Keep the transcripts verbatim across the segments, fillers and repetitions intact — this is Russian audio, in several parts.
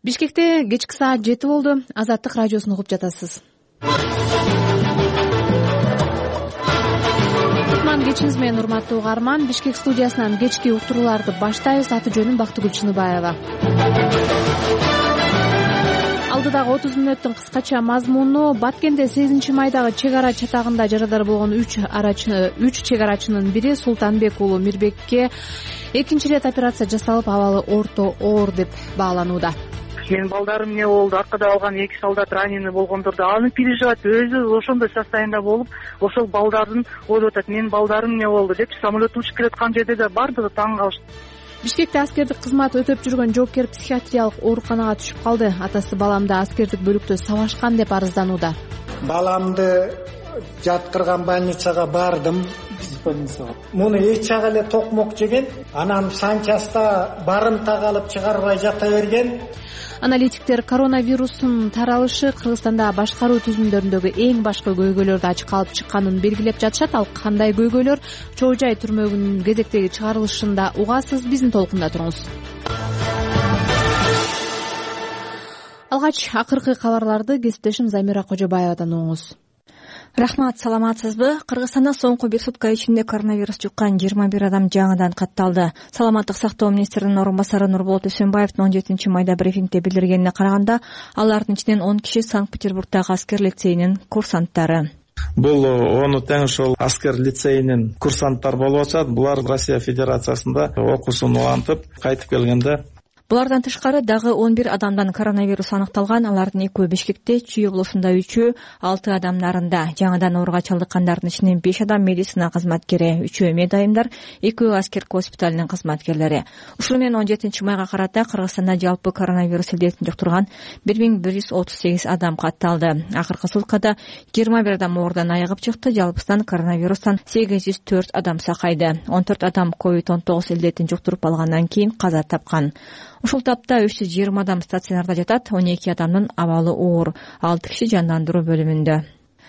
Бишкекте кечки саат жети болду. Азаттык радиосун угуп жатасыз. Кутман кечиңиз менен урматтуу угарман. Бишкек студиясынан кечки уктурууларды баштайбыз. Аты жөнүм Бактыгүл Чыныбаева. Алдыдагы отуз мүнөттүн кыскача мазмуну: Баткенде сегизинчи майдагы чек ара чатагында жарадар болгон үч арачы үч чек арачынын бири Султанбек уулу Мирбекке экинчи ирет операция жасалып, абалы орто оор деп бааланууда. Менин балдарым эмне болду, аркада алган эки солдат раненый болгондор да аны переживать өзү ошондой состояниеда болуп, ошол балдарын ойлоп атат, менин балдарым эмне болду деп самолет учуп келаткан жерде да бардыгы таң калышты. Бишкекте аскердик кызмат өтөп жүргөн жоопкер психиатриялык ооруканага түшүп калды. Атасы баламды аскердик бөлүктө сабашкан деп арызданууда. Баламды жаткырган больницага бардым. Муну эч жагы эле токмок жеген, анан санчаста барымта калып чыгарбай жата берген. Аналитиктер коронавирустун таралышы Кыргызстанда башкаруу түзүмдөрүндөгү эң башкы көйгөйлөрдү ачыкка алып чыкканын белгилеп жатышат. Ал кандай көйгөйлөр? Чоо Жай түрмөгүнүн кезектеги чыгарылышында угасыз. Биздин толкунда туруңуз. Алгач акыркы кабарларды кесиптешим Замира Кожобаевадан угуңуз. Рахмат, саламатсызбы? Кыргызстанда соңку бир сутка ичинде коронавирус жуккан жыйырма бир адам жаңыдан катталды. Саламаттык сактоо министринин орун басары Нурболот Үсөнбаевдин он жетинчи майда брифингде билдиргенине караганда, алардын ичинен он киши Санкт-Петербургдагы аскер лицейинин курсанттары. Бул ону тең ошол аскер лицейинин курсанттары болуп атат. Булар Россия Федерациясында окуусун улантып кайтып келгенде. Булардан тышкары дагы он бир адамдан коронавирус аныкталган. Алардын экөө Бишкекте, Чүй облусунда үчөө, алты адам Нарында. Жаңыдан ооруга чалдыккандардын ичинен беш адам медицина кызматкери, үчөө медайымдар, экөө аскер госпиталынын кызматкерлери. Ушул менен он жетинчи майга карата Кыргызстанда жалпы коронавирус илдетин жуктурган бир миң бир жүз отуз сегиз адам катталды. Акыркы суткада жыйырма бир адам оорудан айыгып чыкты. Жалпысынан коронавирустан сегиз жүз төрт адам сакайды. он төрт адам ковид он тогуз илдетин жуктуруп алгандан кийин каза тапкан. Ушул тапта үч жүз жыйырма адам стационарда жатат, он эки адамдын абалы оор, алты киши жандандыруу бөлүмүндө.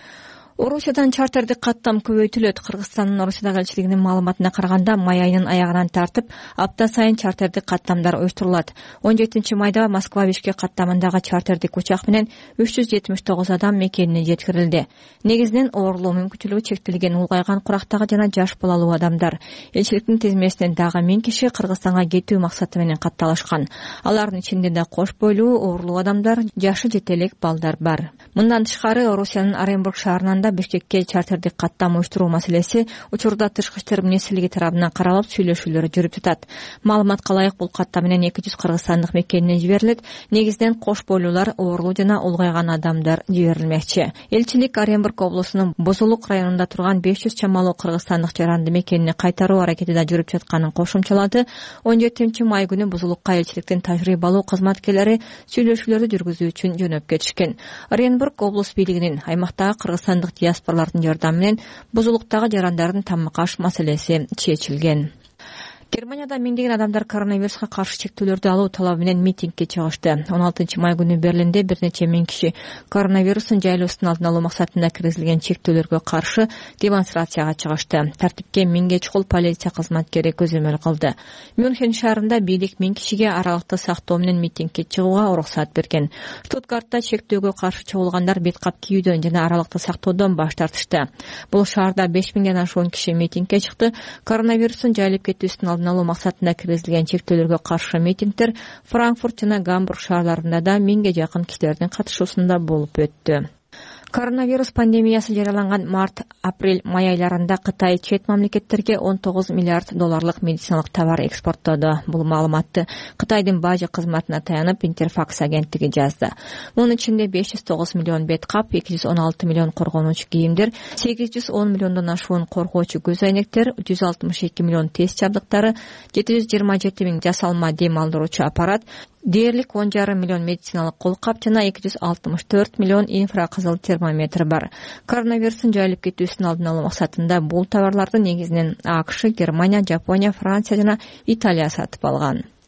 Орусиядан чартердик каттам көбөйтүлөт. Кыргызстандын Орусиядагы элчилигинин маалыматына караганда, май айынын аягынан тартып, апта сайын чартердик каттамдар уюштурулат. он жетинчи майда Москва Бишкек каттамындагы чартердик учак менен үч жүз жетимиш тогуз адам мекенине жеткирилди. Негизинен оорулуу мүмкүнчүлүгү чектелген улгайган курактагы жана жаш балалуу адамдар. Элчиликтин тизмесинен дагы миң киши Кыргызстанга кетүү максаты менен катталышкан. Алардын ичинде да кош бойлуу, оорулуу адамдар, жашы жете элек балдар бар. Мындан тышкары Орусиянын Оренбург шаарынан Бишкекке чартердик каттам уюштуруу маселеси учурда тышкы иштер министрлиги тарабынан каралып, сүйлөшүүлөр жүрүп жатат. Маалыматка ылайык бул каттам менен эки жүз кыргызстандык мекенине жиберилет. Негизинен кош бойлуулар, оорулуу жана улгайган адамдар жиберилмекчи. Элчилик Оренбург облусунун Бузулук районунда турган беш жүз чамалуу кыргызстандык жаранды мекенине кайтаруу аракети да жүрүп жатканын кошумчалады. он жетинчи май күнү Бузулукка элчиликтин тажрыйбалуу кызматкерлери сүйлөшүүлөрдү жүргүзүү үчүн жөнөп кетишкен. Оренбург облус бийлигинин аймактагы кыргызстандык диаспоралардын жардамы менен Бузулуктагы жарандардын тамакаш маселеси чечилген. Германияда миңдеген адамдар коронавируска каршы чектөөлөрдү алуу талабы менен митингге чыгышты. он алтынчы май күнү Берлинде бир нече миң киши коронавирустун жайылуусун алдын алуу максатында киргизилген чектөөлөргө каршы демонстрацияга чыгышты. Тартипке миңге чукул полиция кызматкери көзөмөл кылды. Мюнхен шаарында бийлик миң кишиге аралыкты сактоо менен митингге чыгууга уруксат берген. Штутгартта чектөөгө каршы чогулгандар бет кап кийүүдөн жана аралыкты сактоодон баш тартышты. Бул шаарда беш миңден ашуун киши митингге чыкты. Коронавирустун жайылып кетүүсүн алдын алуу максатында киргизилген чектөөлөргө каршы митингдер Франкфурт жана Гамбург шаарларында да миңге жакын кишилердин катышуусунда болуп өттү. Коронавирус пандемиясы жарыяланган март, апрель, май айларында Кытай чет мамлекеттерге он тогуз миллиард долларлык медициналык товар экспорттоду. Бул маалыматты Кытайдын бажы кызматына таянып Интерфакс агенттиги жазды. Мунун ичинде беш жүз тогуз миллион бет кап, эки жүз он алты миллион коргонуучу кийимдер, сегиз жүз он миллиондон ашуун коргоочу көз айнектер, жүз алтымыш эки миллион тест жабдыктары, жети жүз жыйырма жети миң жасалма дем алдыруучу аппарат, дээрлик он жарым миллион медициналык колкап жана эки жүз алтымыш төрт миллион инфракызыл термометр бар. Коронавирустун жайылып кетүүсүн алдын алуу максатында бул товарларды негизинен АКШ, Германия, Жапония, Франция жана Италия сатып алган.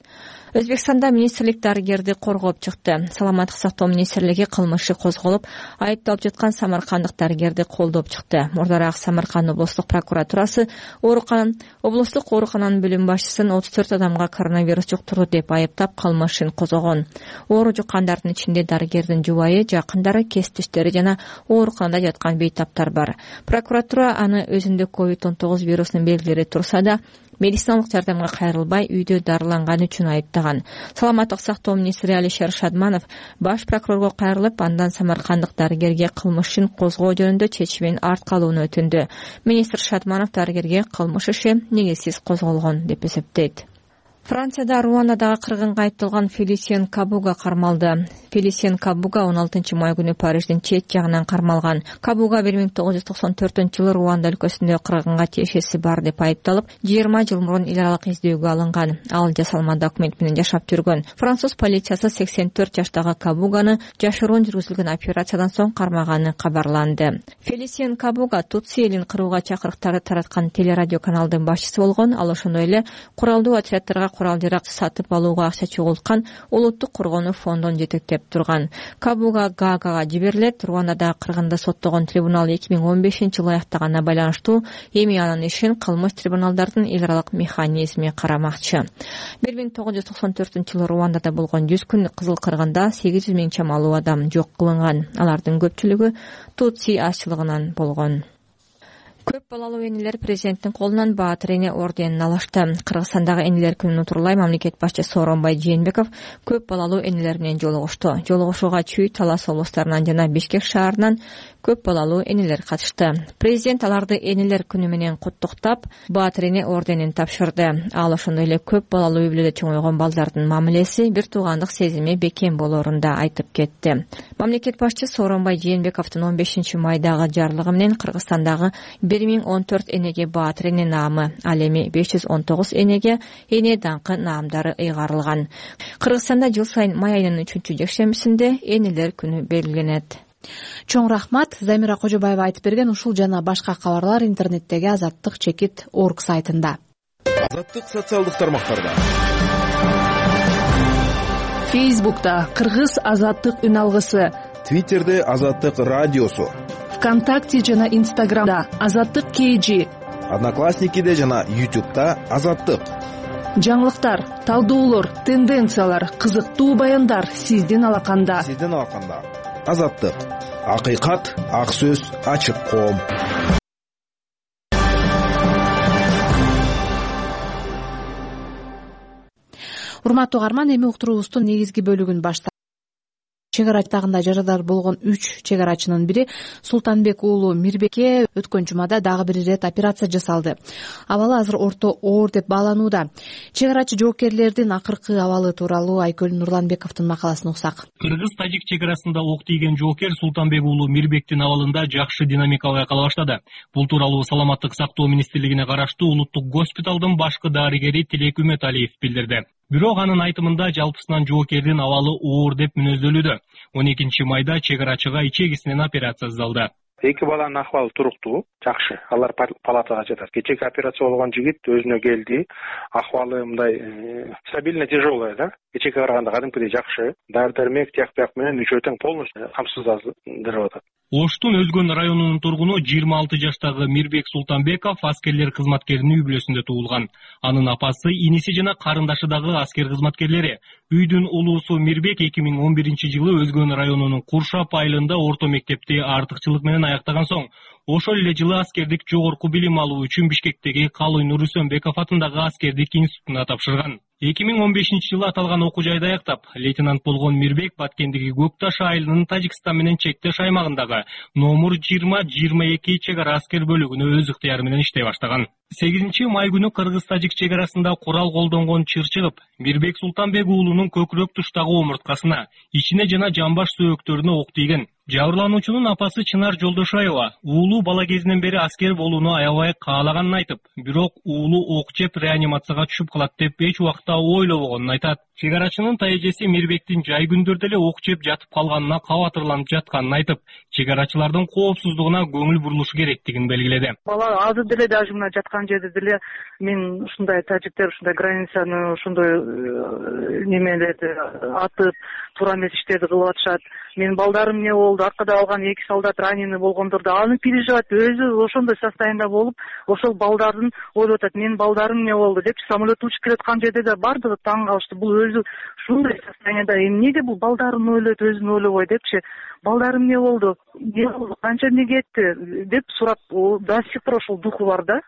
Өзбекстанда министрлик дарыгерди коргоп чыкты. Саламаттык сактоо министрлиги кылмыш иши козголуп, айыпталып жаткан самаркандык дарыгерди колдоп чыкты. Мурдараак Самарканд облустук прокуратурасы оорукананын облустук оорукананын бөлүм башчысын отуз төрт адамга коронавирус жуктурду деп айыптап кылмыш ишин козгогон. Оору жуккандардын ичинде дарыгердин жубайы, жакындары, кесиптештери жана ооруканада жаткан бейтаптар бар. Прокуратура аны өзүндө ковид он тогуз вирусунун белгилери турса да медициналык жардамга кайрылбай үйдө дарыланганы үчүн айыптаган. Саламаттык сактоо министри Алишер Шадманов баш прокурорго кайрылып, андан самаркандык дарыгерге кылмыш ишин козгоо жөнүндө чечимин арткалууну өтүндү. Министр Шадманов дарыгерге кылмыш иши негизсиз козголгон деп эсептейт. Францияда Руандадагы кыргынга айыпталган Фелисиен Кабуга кармалды. Фелисиен Кабуга он алтынчы май күнү Париждин чет жагынан кармалган. Кабуга бир миң тогуз жүз токсон төртүнчү жылы Руанда өлкөсүндө кыргынга тиешеси бар деп айыпталып, жыйырма жыл мурун эл аралык издөөгө алынган. Ал жасалма документ менен жашап жүргөн. Француз полициясы сексен төрт жаштагы Кабуганы жашыруун жүргүзүлгөн операциядан соң кармаганы кабарланды. Фелисиен Кабуга Тутси элин кырууга чакырыктарды тараткан телерадио каналдын башчысы болгон. Ал ошондой эле куралдуу отрядтарга курал-жарак сатып алууга акча чогулткан улуттук коргонуу фондун жетектеп турган. Кабуга Гаагага жиберилет. Руандада кыргынды соттогон трибунал эки миң он бешинчи жылы аяктаганына байланыштуу эми анын ишин кылмыш трибуналдардын эл аралык механизми карамакчы. бир миң тогуз жүз токсон төртүнчү жылы Руандада болгон жүз күндүк кызыл кыргында сегиз жүз миң чамалуу адам жок кылынган. Алардын көпчүлүгү Тутси азчылыгынан болгон. Көп балалуу энелер президенттин колунан Баатыр эне орденин алышты. Кыргызстандагы энелер күнүн утурлай мамлекет башчысы Сооронбай Жээнбеков көп балалуу энелер менен жолугушту. Жолугушууга Чүй, Талас облустарынан жана Бишкек шаарынан көп балалуу энелер катышты. Президент аларды энелер күнү менен куттуктап, Баатыр эне орденин тапшырды. Ал ошондой эле көп балалуу үй бүлөдө чоңойгон балдардын мамилеси, бир туугандык сезими бекем болоорун да айтып кетти. Мамлекет башчысы Сооронбай Жээнбековдун он бешинчи майдагы жарлыгы менен Кыргызстандагы бир миң он төрт энеге Баатыр эне наамы, ал эми беш жүз он тогуз энеге эне даңкы наамдары ыйгарылган. Кыргызстанда жыл сайын май айынын үчүнчү жекшембисинде энелер күнү белгиленет. Чоң рахмат. Замира Кожобаева айтып берген ушул жана башка кабарлар интернеттеги Азаттык чекит орг сайтында. Азаттык социалдык тармактарда. Фейсбукта Кыргыз Азаттык үн алгысы, Твиттерде Азаттык радиосу, ВКонтакте жана Инстаграмда Азаттык кей, Одноклассникиде жана Ютубта Азаттык. Жаңылыктар, талдоолор, тенденциялар, кызыктуу баяндар сиздин алаканда. Сиздин алаканда. Азаттык. Акыйкат, ак сөз, ачык коом. Урматтуу угарман, эми уктуруубуздун негизги бөлүгүн баштайбыз. Чек ара чатагында жарадар болгон үч чек арачынын бири Султанбек уулу Мирбекке өткөн жумада дагы бир ирет операция жасалды. Абалы азыр орто оор деп бааланууда. Чек арачы жоокерлердин акыркы абалы тууралуу Айкөл Нурланбековдун макаласын уксак. Кыргыз-тажик чек арасында ок тийген жоокер Султанбек уулу Мирбектин абалында жакшы динамика байкала баштады. Бул тууралуу Саламаттык сактоо министрлигине караштуу улуттук госпиталдын башкы дарыгери Тилек Үмөталиев билдирди. Бирок анын айтымында жалпысынан жоокердин абалы оор деп мүнөздөлүүдө. он экинчи майда чек арачыга ичегисинен операция жасалды. Эки баланын акыбалы туруктуу, жакшы. Алар палатага жатат. Кечээки операция болгон жигит өзүнө келди. Акыбалы мындай стабильно тяжелая, да? Кечээки караганда кадимкидей жакшы. Дары-дармек, тияк-бияк менен үчөө тең полностью камсыздандырып атат. Оштун Өзгөн районунун тургуну жыйырма алты жаштагы Мирбек Султанбеков аскерлер кызматкеринин үй бүлөсүндө туулган. Анын апасы, иниси жана карындашы дагы аскер кызматкерлери. Үйдүн улуусу Мирбек эки миң он биринчи жылы Өзгөн районунун Куршап айылында орто мектепти артыкчылык менен аяктаган соң, ошол эле жылы аскердик жогорку билим алуу үчүн Бишкектеги Калый Нурүсөнбеков атындагы аскердик институтуна тапшырган. эки миң он бешинчи жылы аталган окуу жайды аяктап, лейтенант болгон Мирбек Баткендеги Көк Таш айылынын Тажикстан менен чектеш аймагындагы номер жыйырма жыйырма эки чек ара аскер бөлүгүнө өз ыктыяры менен иштей баштаган. сегизинчи май күнү Кыргыз-тажик чек арасында курал колдонгон чыр чыгып, Мирбек Султанбек уулунун көкүрөк туштагы омурткасына, ичине жана жамбаш сөөктөрүнө ок тийген. Жабырлануучунун апасы Чынар Жолдошаева уулу бала кезинен бери аскер болууну аябай каалаганын айтып, бирок уулу ок жеп реанимацияга түшүп калат деп эч убакта ойлобогонун айтат. Чек арачынын тайэжеси Мирбектин жай күндөрдө эле ок жеп жатып калганына кабатырланып жатканын айтып, чек арачылардын коопсуздугуна көңүл бурулушу керектигин белгиледи. Бала азыр деле даже мына жаткан жерде деле мен ушундай тажиктер ушундай границаны ошондой немелерди атып, туура эмес иштерди кылып атышат. Менин балдарым эмне болду, аркада алган эки солдат раненый болгондорду аны переживать өзү ошондой состояниеда болуп, ошол балдардын ойлоп атат, менин балдарым эмне болду депчи, самолет учуп келаткан жерде да бардыгы таң калышты. Бул өзү ушундай состояниеда эмнеге бул балдарын ойлойт, өзүн ойлобой депчи, балдарым эмне болду, эмне болду, канча эмне кетти деп сурап, до сих пор ошол духу бар да.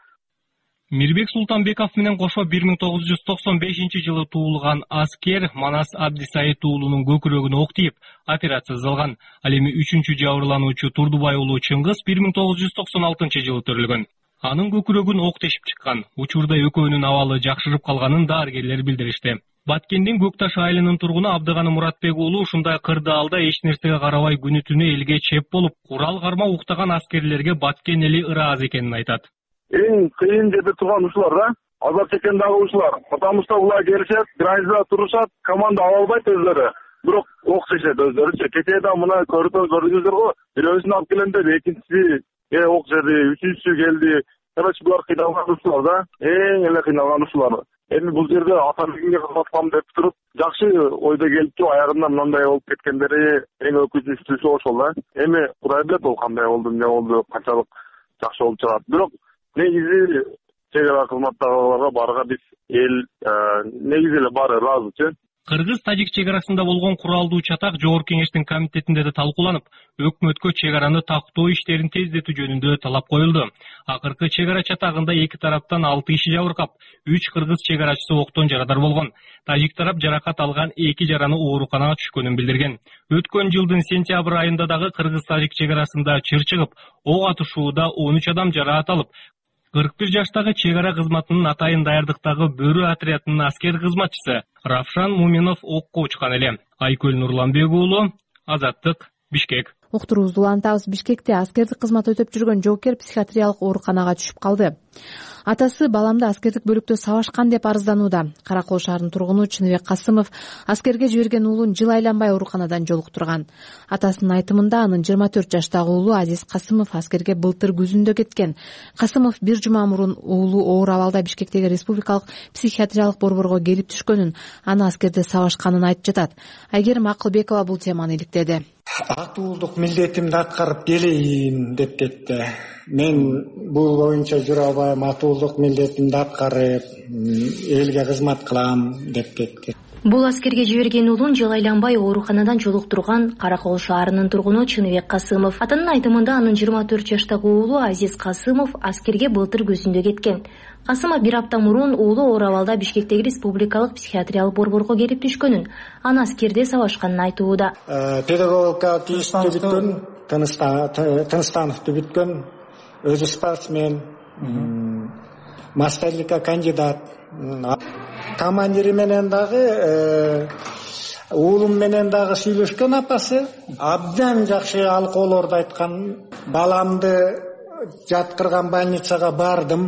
Мирбек Султанбеков менен кошо бир миң тогуз жүз токсон бешинчи жылы туулган аскер Манас Абдисайыт уулунун көкүрөгүнө ок тийип операция жасалган. Ал эми үчүнчү жабырлануучу Турдубай уулу Чыңгыз бир миң тогуз жүз токсон алтынчы жылы төрөлгөн. Анын көкүрөгүн ок тешип чыккан. Учурда экөөнүн абалы жакшырып калганын дарыгерлер билдиришти. Баткендин Көкташ айылынын тургуну Абдыганы Муратбек уулу ушундай кырдаалда эч нерсеге карабай күнү түнү элге чеп болуп, курал карма уктаган аскерлерге Баткен эли ыраазы экенин айтат. Эң кыйын жерде турган ушулар да, азап чеккен дагы ушулар. Потому что булар келишет, границада турушат, команда ала албайт өздөрү. Бирок ок чечет өздөрүчү. Кечээ да мына көрдүңүздөр го, бирөөсүн алып келем деп, экинчиси э ок жеди, үчүнчүсү келди. Короче, булар кыйналган ушулар да, эң эле кыйналган ушулар. Эми бул жерде аталыгыңга кызмат кылам деп туруп, жакшы ойдо келиптү, аягында мындай болуп кеткендери эң өкүнүчтүүсү ошол да. Эми Кудай билет ол кандай болду, эмне болду, канчалык жакшы болуп чыгат. Бирок негизи чек ара кызматтагыларга барга биз эл негизи эле баары ыраазычы. Кыргыз-тажик чек арасында болгон куралдуу чатак Жогорку Кеңештин комитетинде да талкууланып, өкмөткө чек араны тактоо иштерин тездетүү жөнүндө талап коюлду. Акыркы чек ара чатагында эки тараптан алты киши жабыркап, үч кыргыз чек арачысы октон жарадар болгон. Тажик тарап жаракат алган эки жараны ооруканага түшкөнүн билдирген. Өткөн жылдын сентябрь айында дагы кыргыз-тажик чек арасында чыр чыгып, ок атышууда он үч адам жараат алып, кырк бир жаштагы чек ара кызматынын атайын даярдыктагы Бөрү отрядынын аскер кызматчысы Равшан Муминов окко учкан эле. Айкөл Нурланбек уулу, Азаттык, Бишкек. Уктуруубузду улантабыз. Бишкекте аскердик кызмат өтөп жүргөн жоокер психиатриялык ооруканага түшүп калды. Атасы баламды аскердик бөлүктө сабашкан деп арызданууда. Каракол шаарынын тургуну Чыныбек Касымов аскерге жиберген уулун жыл айланбай ооруканадан жолуктурган. Атасынын айтымында анын жыйырма төрт жаштагы уулу Азиз Касымов аскерге былтыр күзүндө кеткен. Касымов бир жума мурун уулу оор абалда Бишкектеги республикалык психиатриялык борборго келип түшкөнүн, аны аскерде сабашканын айтып жатат. Айгерим Акылбекова бул теманы иликтеди. Атуулдук милдетимди аткарып келейин деп кетти. Мен бул боюнча жүрө албайм, атуулдук милдетимди аткарып элге кызмат кылам деп кетти. Бул аскерге жиберген уулун жыл айланбай ооруканадан жолуктурган Каракол шаарынын тургуну Чыныбек Касымов. Атанын айтымында анын жыйырма төрт жаштагы уулу Азиз Касымов аскерге былтыр күзүндө кеткен. Касымов бир апта мурун уулу оор абалда Бишкектеги республикалык психиатриялык борборго келип түшкөнүн, аны аскерде сабашканын айтууда. Педагогика тийиштүү бүткөн, Тыныштановду бүткөн, өзү спортсмен, мастерликка кандидат. Командири менен дагы, уулум менен дагы сүйлөшкөн апасы. Абдан жакшы алкоолорду айткан. Баламды жаткырган больницага бардым.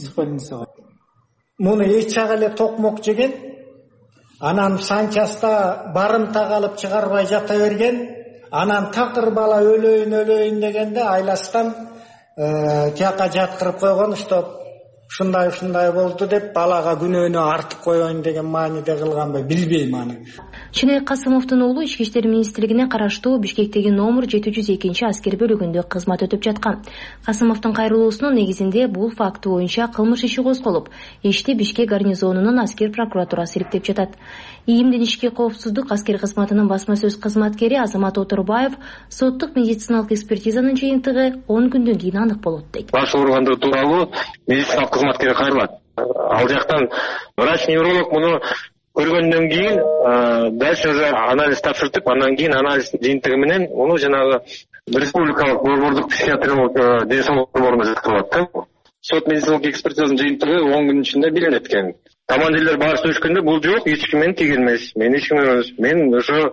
Муну эч жагы эле токмок жеген. Анан санчаста барымта калып чыгарбай жата берген. Анан такыр бала өлөйүн өлөйүн дегенде айластан тияка жаткырып койгон, что ушундай ушундай болду деп балага күнөөнү артып коеюн деген мааниде кылганбы билбейм аны. Чыныбек Касымовдун уулу Ички иштер министрлигине караштуу Бишкектеги номер жети жүз экинчи аскер бөлүгүндө кызмат өтүп жаткан. Касымовдун кайрылуусунун негизинде бул факты боюнча кылмыш иши козголуп, ишти Бишкек гарнизонунун аскер прокуратурасы ириктеп жатат. ИИМдин ички коопсуздук аскер кызматынын басма сөз кызматкери Азамат Оторбаев соттук медициналык экспертизанын жыйынтыгы он күндөн кийин анык болот дейт. Баш ооругандыгы тууралуу медициналык кызматкер кайрылат. Ал жактан врач-невролог муну көргөндөн кийин дальше уже анализ тапшыртып, андан кийин анализ жыйынтыгы менен муну жанагы республикалык борбордук психиатриялык ден соолук борборуна жаткырылат. Сот медициналык экспертизанын жыйынтыгы он күн ичинде билинет экен. командирлер баары сүйлөшкөндө бул жок, эч ким мени тийген эмес, мен эч ким эмес, мен ошо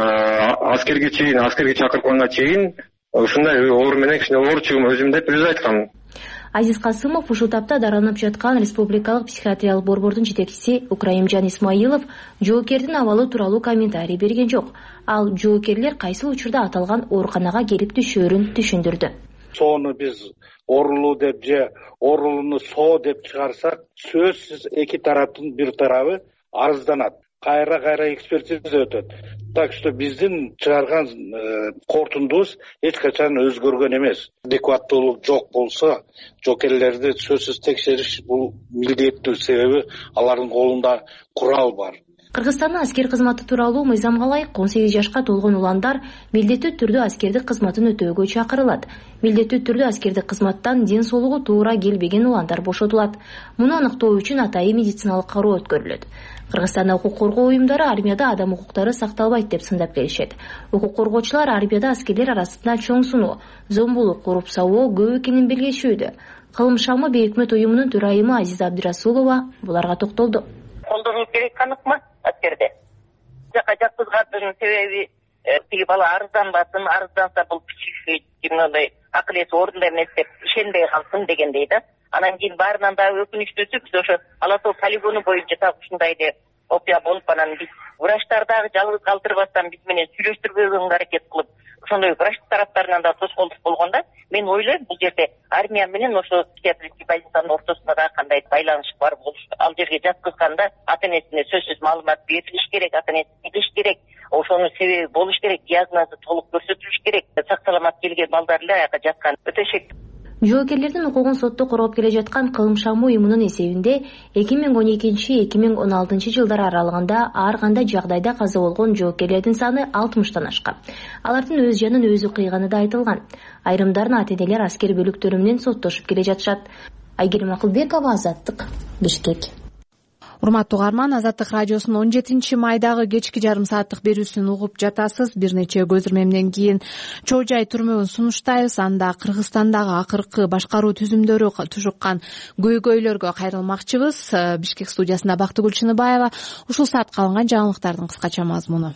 аскерге чейин, аскерге чакыртканга чейин ушундай оор менен кичине оорчумун өзүм деп өзү айткан. Азиз Касымов ушул тапта дараланып жаткан республикалык психиатриялык борбордун жетекчиси Украимжан Исмаилов жоокердин абалы тууралуу комментарий берген жок. Ал жоокерлер кайсы учурда аталган ооруканага келип түшөөрүн түшүндүрдү. Соону биз оорулуу деп же оорулууну соо деп чыгарсак, сөзсүз эки тараптын бир тарабы арызданат. Кайра кайра экспертиза өтөт. Так что биздин чыгарган корутундубуз эч качан өзгөргөн эмес. Адекваттуулук жок болсо, жоокерлерди сөзсүз текшериш бул милдеттүү, себеби алардын колунда курал бар. Кыргызстандын аскер кызматы тууралуу мыйзамга ылайык он сегиз жашка толгон уландар милдеттүү түрдө аскердик кызматын өтөөгө чакырылат. Милдеттүү түрдө аскердик кызматтан ден соолугу туура келбеген уландар бошотулат. Муну аныктоо үчүн атайын медициналык кароо өткөрүлөт. Кыргызстанда укук коргоо уюмдары армияда адам укуктары сакталбайт деп сындап келишет. Укук коргоочулар армияда аскерлер арасында чоң сунуу, зомбулук, коррупсия көп экенин белгилешүүдө. Кылым шамы бейөкмөт уюмунун төрайымы Азиза Абдырасулова буларга токтолду. Колдонуу керек каныкмы аскерде? Жака жаткызгандын себеби тиги бала арызданбасын, арызданса бул психический мындай акыл эси ордунда эмес деп ишенбей калсын дегендей да. Анан кийин баарынан дагы өкүнүчтүүсү биз ошо Ала Тоо полигону боюнча так ушундай эле окуя болуп, анан биз врачтар дагы жалгыз калтырбастан биз менен сүйлөштүрбөгөнгө аракет кылып, ошондой врач тараптарынан да тоскоолдук болгонда, мен ойлойм бул жерде армия менен ошо психиатрический больницанын ортосунда дагы кандай байланыш бар болуш. Ал жерге жаткызганда ата энесине сөзсүз маалымат берилиш керек, ата энеси билиш керек, ошонун себеби болуш керек, диагнозу толук көрсөтүлүш керек. Сак саламат келген балдар эле аяка жаткан өтө шек. Жоокерлердин укугун сотто коргоп келе жаткан Кылым шамы уюмунун эсебинде эки миң он экинчи — эки миң он алтынчы жылдар аралыгында ар кандай жагдайда каза болгон жоокерлердин саны алтымыштан ашкан. Алардын өз жанын өзү кыйганы да айтылган. Айрымдарын ата энелер аскер бөлүктөрү менен соттошуп келе жатышат. Айгерим Акылбекова, Азаттык, Бишкек. Урматтуу угарман, Азаттык радиосунун он жетинчи майдагы кечки жарым сааттык берүүсүн угуп жатасыз. Бир нече көзөрмемден кийин Чоо Жай түрмөгүн сунуштайбыз. Анда Кыргызстандагы акыркы башкаруу түзүмдөрү тушуккан көйгөйлөргө кайрылмакчыбыз. Бишкек студиясында Бактыгүл Чыныбаева. Ушул саатка алынган жаңылыктардын кыскача мазмуну.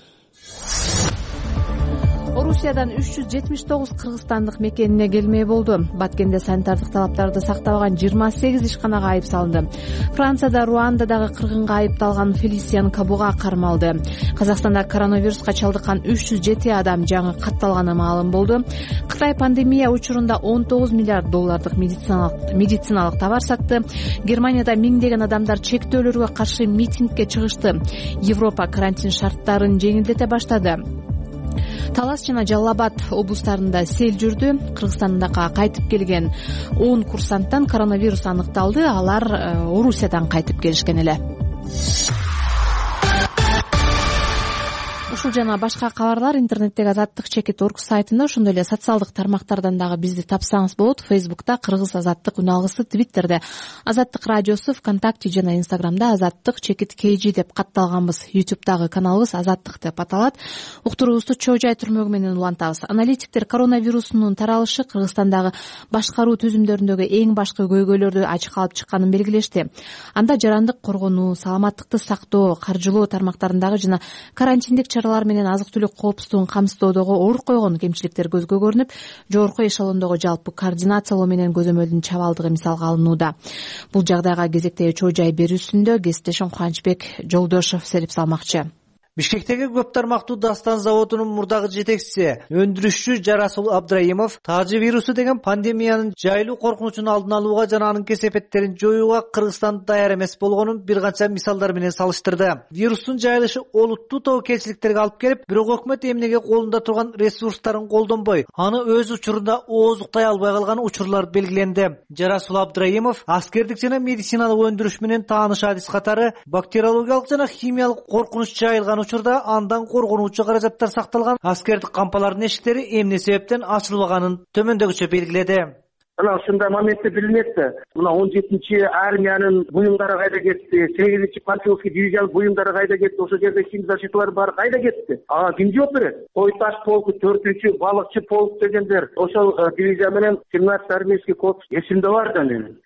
Орусиядан үч жүз жетимиш тогуз кыргызстандык мекенине келмей болду. Баткенде санитардык талаптарды сактабаган жыйырма сегиз ишканага айып салынды. Францияда Руандадагы кыргынга айыпталган Фелисиан Кабуга кармалды. Казакстанда коронавируска чалдыккан үч жүз жети адам жаңы катталганы маалым болду. Кытай пандемия учурунда он тогуз миллиард доллардык медициналык медициналык товар сатты. Германияда миңдеген адамдар чектөөлөргө каршы митингге чыгышты. Европа карантин шарттарын жеңилдете баштады. Талас жана Жалал Абад облустарында сел жүрдү. Кыргызстандага кайтып келген он курсанттан коронавирус аныкталды. Алар Орусиядан кайтып келишкен эле. Ушул жана башка кабарлар интернеттеги азаттык чекит точка орг сайтында, ошондой эле социалдык тармактардан дагы бизди тапсаңыз болот. Фейсбукта Кыргыз азаттык үн алгысы, Твиттерде Азаттык радиосу, ВКонтакте жана Инстаграмда Азаттык чекит кж деп катталганбыз. Ютубтагы каналыбыз Азаттык деп аталат. Уктуруубузду Чоо Жай түрмөгү менен улантабыз. Аналитиктер коронавирусунун таралышы Кыргызстандагы башкаруу түзүмдөрүндөгү эң башкы көйгөйлөрдү ачык алып чыкканын белгилешти. Анда жарандык коргонуу, саламаттыкты сактоо, каржылоо тармактарындагы жана карантиндик чаралар менен азык-түлүк коопсуздугун камсыздоодогу оор койгон кемчиликтер көзгө көрүнүп, жогорку эшелондогу жалпы координациялоо менен көзөмөлдүн чабалдыгы мисалга алынууда. Бул жагдайга кезектеги Чоо Жай берүүсүндө кесиптешим Кубанычбек Жолдошов серип салмакчы. Бишкектеги көп тармактуу Дастан заводунун мурдагы жетекчиси, өндүрүшчү Жарасул Абдрайымов тажы вирусу деген пандемиянын жайлуу коркунучун алдын алууга жана анын кесепеттерин жоюуга Кыргызстан даяр эмес болгонун бир канча мисалдар менен салыштырды. Вирустун жайылышы олуттуу тобокелчиликтерге алып келип, бирок өкмөт эмнеге колунда турган ресурстарын колдонбой, аны өз учурунда оозуктай албай калган учурлар белгиленди. Жарасул Абдрайымов аскердик жана медициналык өндүрүш менен тааныш адис катары бактериологиялык жана химиялык коркунуч жайылган учурда андан коргонуучу каражаттар сакталган аскердик кампалардын эшиктери эмне себептен ачылбаганын төмөндөгүчө белгиледи. Мына ушундай моментте билинет. Мына он жетинчи армиянын буюмдары кайда кетти? сегизинчи панфиловский дивизиянын буюмдары кайда кетти? Ошол жерде хим защиталар баары кайда кетти? Ага ким жооп берет? Кой таш полку, төртүнчү балыкчы полк дегендер ошол дивизия менен семнадцатый армейский корпус эсимде бар да менин.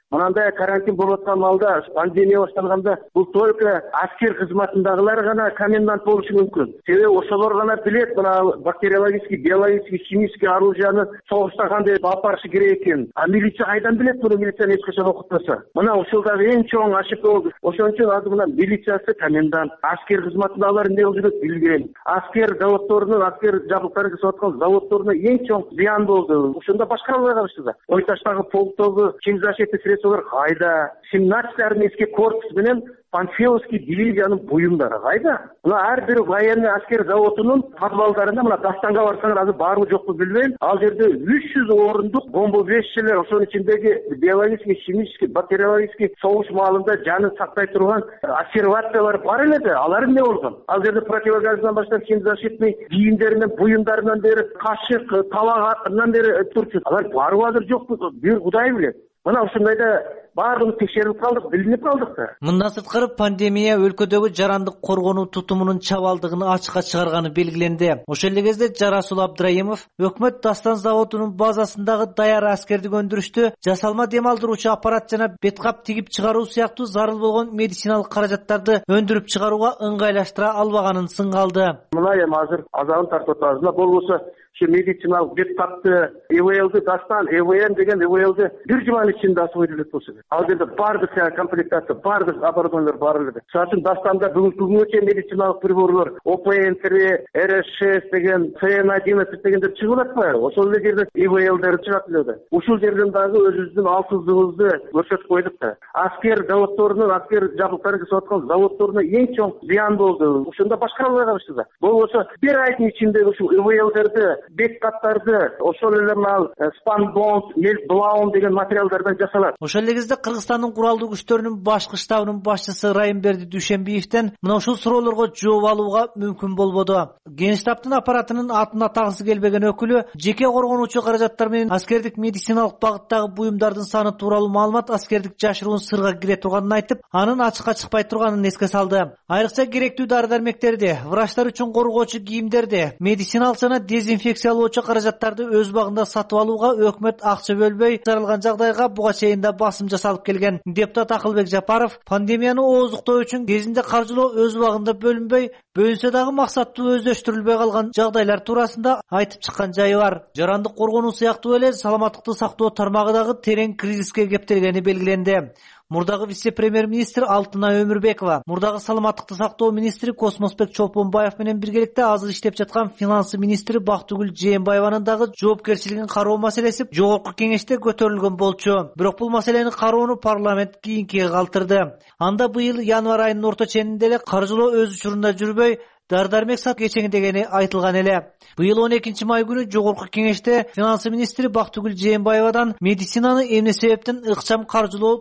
мынандай карантин болуп аткан маалда, пандемия башталганда бул только аскер кызматындагылар гана комендант болушу мүмкүн. Себеби ошолор гана билет мына бактериологический, биологический, химический оружияны согушта кандай алып барышы керек экенин. А милиция кайдан билет муну? Милицияны эч качан окутпаса. Мына ушул дагы эң чоң ошибка болду. Ошон үчүн азыр мына милициясы, комендант, аскер кызматындагылар эмне кылып жүрөт билбейм. Аскер заводдорунун, аскер жабдыктарын жасап аткан заводдоруна эң чоң зыян болду. Ошондо башкара албай калышты да. Ой таштагы полктогу химзащитный средстволор кайда? семнадцать армейский корпус менен Панфиловский дивизиянын буюмдары кайда? Мына ар бир военный аскер заводунун подвалдарында мына Дастанга барсаңар азыр барбы жокпу билбейм. Ал жерде үч жүз орундук бомбоубежищелер, ошонун ичиндеги биологический, химический, бактериологический согуш маалында жанын сактай турган обсервациялар бар эле да. Алар эмне болгон? Ал жерде противогаздан баштап химзащитный кийимдеринен, буюмдарынан бери кашык, табагынан бери турчу. Алар барбы азыр жокпу? Бир Кудай билет. Мына ушундайда баардыгын текшерип калдык, билинип калдык да. Мындан сырткары пандемия өлкөдөгү жарандык коргонуу тутумунун чабалдыгын ачыкка чыгарганы белгиленди. Ошол эле кезде Жарасул Абдрайымов өкмөт Дастан заводунун базасындагы даяр аскердик өндүрүштү жасалма дем алдыруучу аппарат жана беткап тигип чыгаруу сыяктуу зарыл болгон медициналык каражаттарды өндүрүп чыгарууга ыңгайлаштыра албаганын сынга алды. Мына эми азыр азабын тартып атабыз. Болбосо медициналық беткапты, ИВЛды Дастан, ИВН деген ИВЛды бир жуманын ичинде асып өйдүлөт болсо. Ал жерде бардык комплектация, бардык оборудованиялар бар эле. Мисалы үчүн Дастанда бүгүнкү күнгө медициналык приборлор О П Н три, Р С шесть деген, С Н одиннадцать дегендер чыгып атпайбы? Ошол эле жерде ИВЛдер чыгат эле да. Ушул жерден дагы өзүбүздүн алсыздыгыбызды көрсөтүп койдук да. Аскер заводдорунун, аскер жабдыктарын жасап аткан заводдоруна эң чоң зыян болду. Ошондо башкара албай калышты да. Болбосо бир айдын ичинде ушул ИВЛдерди бет каттарды ошол эле мал спанбонд, мелблаун деген материалдардан жасалат. Ошол эле кезде Кыргызстандын куралдуу күчтөрүнүн башкы штабынын башчысы Райымберди Дүйшөнбиевден мына ушул суроолорго жооп алууга мүмкүн болбоду. Генштабтын аппаратынын атын атагысы келбеген өкүлү жеке коргонуучу каражаттар менен аскердик медициналык багыттагы буюмдардын саны тууралуу маалымат аскердик жашыруун сырга кире турганын айтып, анын ачыкка чыкпай турганын эске салды. Айрыкча керектүү дары-дармектерди, врачтар үчүн коргоочу кийимдерди, медициналык жана дезинфекциялоочу каражаттарды өз багында сатып алууга өкмөт акча бөлбөй зарылган жагдайга буга чейин да басым жасалып келген. Депутат Акылбек Жапаров пандемияны ооздуктоо үчүн кезинде каржылоо өз багында бөлүнбөй, бөлүнсө дагы максаттуу өздөштүрүлбөй калган жагдайлар туурасында айтып чыккан жайы бар. Жарандык коргонуу сыяктуу эле саламаттыкты сактоо тармагы дагы терең кризиске кептелгени белгиленди. Мурдагы вице-премьер-министр Алтынай Өмүрбекова, мурдагы саламаттыкты сактоо министри Космосбек Чолпонбаев менен биргеликте азыр иштеп жаткан финансы министри Бактыгүл Жээнбаеванын дагы жоопкерчилигин кароо маселеси жогорку кеңеште көтөрүлгөн болчу. Бирок бул маселени кароону парламент кийинкиге калтырды. Анда быйыл январь айынын орто ченинде эле каржылоо өз учурунда жүрбөй, дар-дармек сат кечеңдегени айтылган эле. Быйыл он экинчи май күнү жогорку кеңеште финансы министри Бактыгүл Жээнбаевадан медицинаны эмне себептен ыкчам каржылоо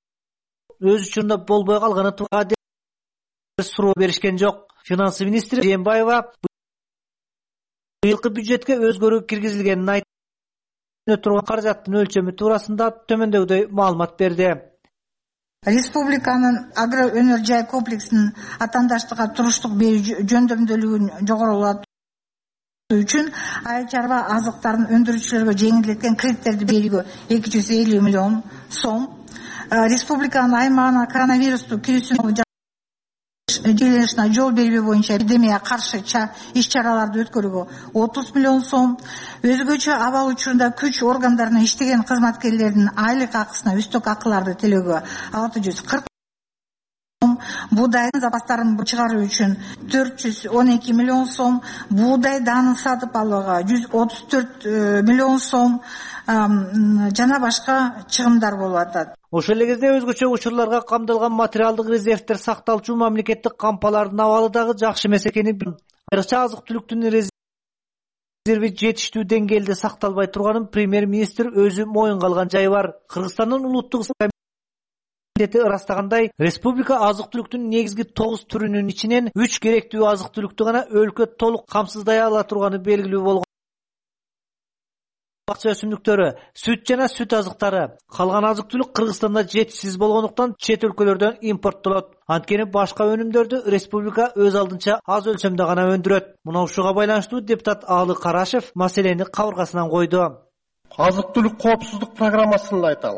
өз учурунда болбой калганы тууралуу суроо беришкен жок. Финансы министри Жээнбаева быйылкы бюджетке өзгөрүү киргизилгенин айтып, турган каражаттын өлчөмү туурасында төмөндөгүдөй маалымат берди. Республиканын агро өнөр жай комплексинин атаандаштыкка туруштук берүү жөндөмдүүлүгүн жогорулатуу үчүн айыл чарба азыктарын өндүрүүчүлөргө жеңилдеткен кредиттерди берүүгө эки жүз элүү миллион сом, республиканын аймагына коронавирусту кирүүсүнө жыйылышына жол бербөө боюнча эпидемияга каршы иш чараларды өткөрүүгө отуз миллион сом, өзгөчө абал учурунда күч органдарына иштеген кызматкерлердин айлык акысына үстөк акыларды төлөөгө алты жүз кырк сом, буудайдын запастарын чыгаруу үчүн төрт жүз он эки миллион сом, буудай данын сатып алууга жүз отуз төрт миллион сом жана башка чыгымдар болуп атат. Ошол эле кезде өзгөчө учурларга камдалган материалдык резервдер сакталчу мамлекеттик кампалардын абалы дагы жакшы эмес экени, айрыкча азык-түлүктүн резерви жетиштүү деңгээлде сакталбай турганын премьер-министр өзү моюнга алган жайы бар. Кыргызстандын улуттук комитети ырастагандай, республика азык-түлүктүн негизги тогуз түрүнүн ичинен үч керектүү азык-түлүктү гана өлкө толук камсыздай ала турганы белгилүү болгон. Бакча өсүмдүктөрү, сүт жана сүт азыктары, калган азык-түлүк Кыргызстанда жетишсиз болгондуктан чет өлкөлөрдөн импорттолот. Анткени башка өнүмдөрдү республика өз алдынча аз өлчөмдө гана өндүрөт. Мына ушуга байланыштуу депутат Аалы Карашев маселени кабыргасынан койду. Азык-түлүк коопсуздук программасын айталы.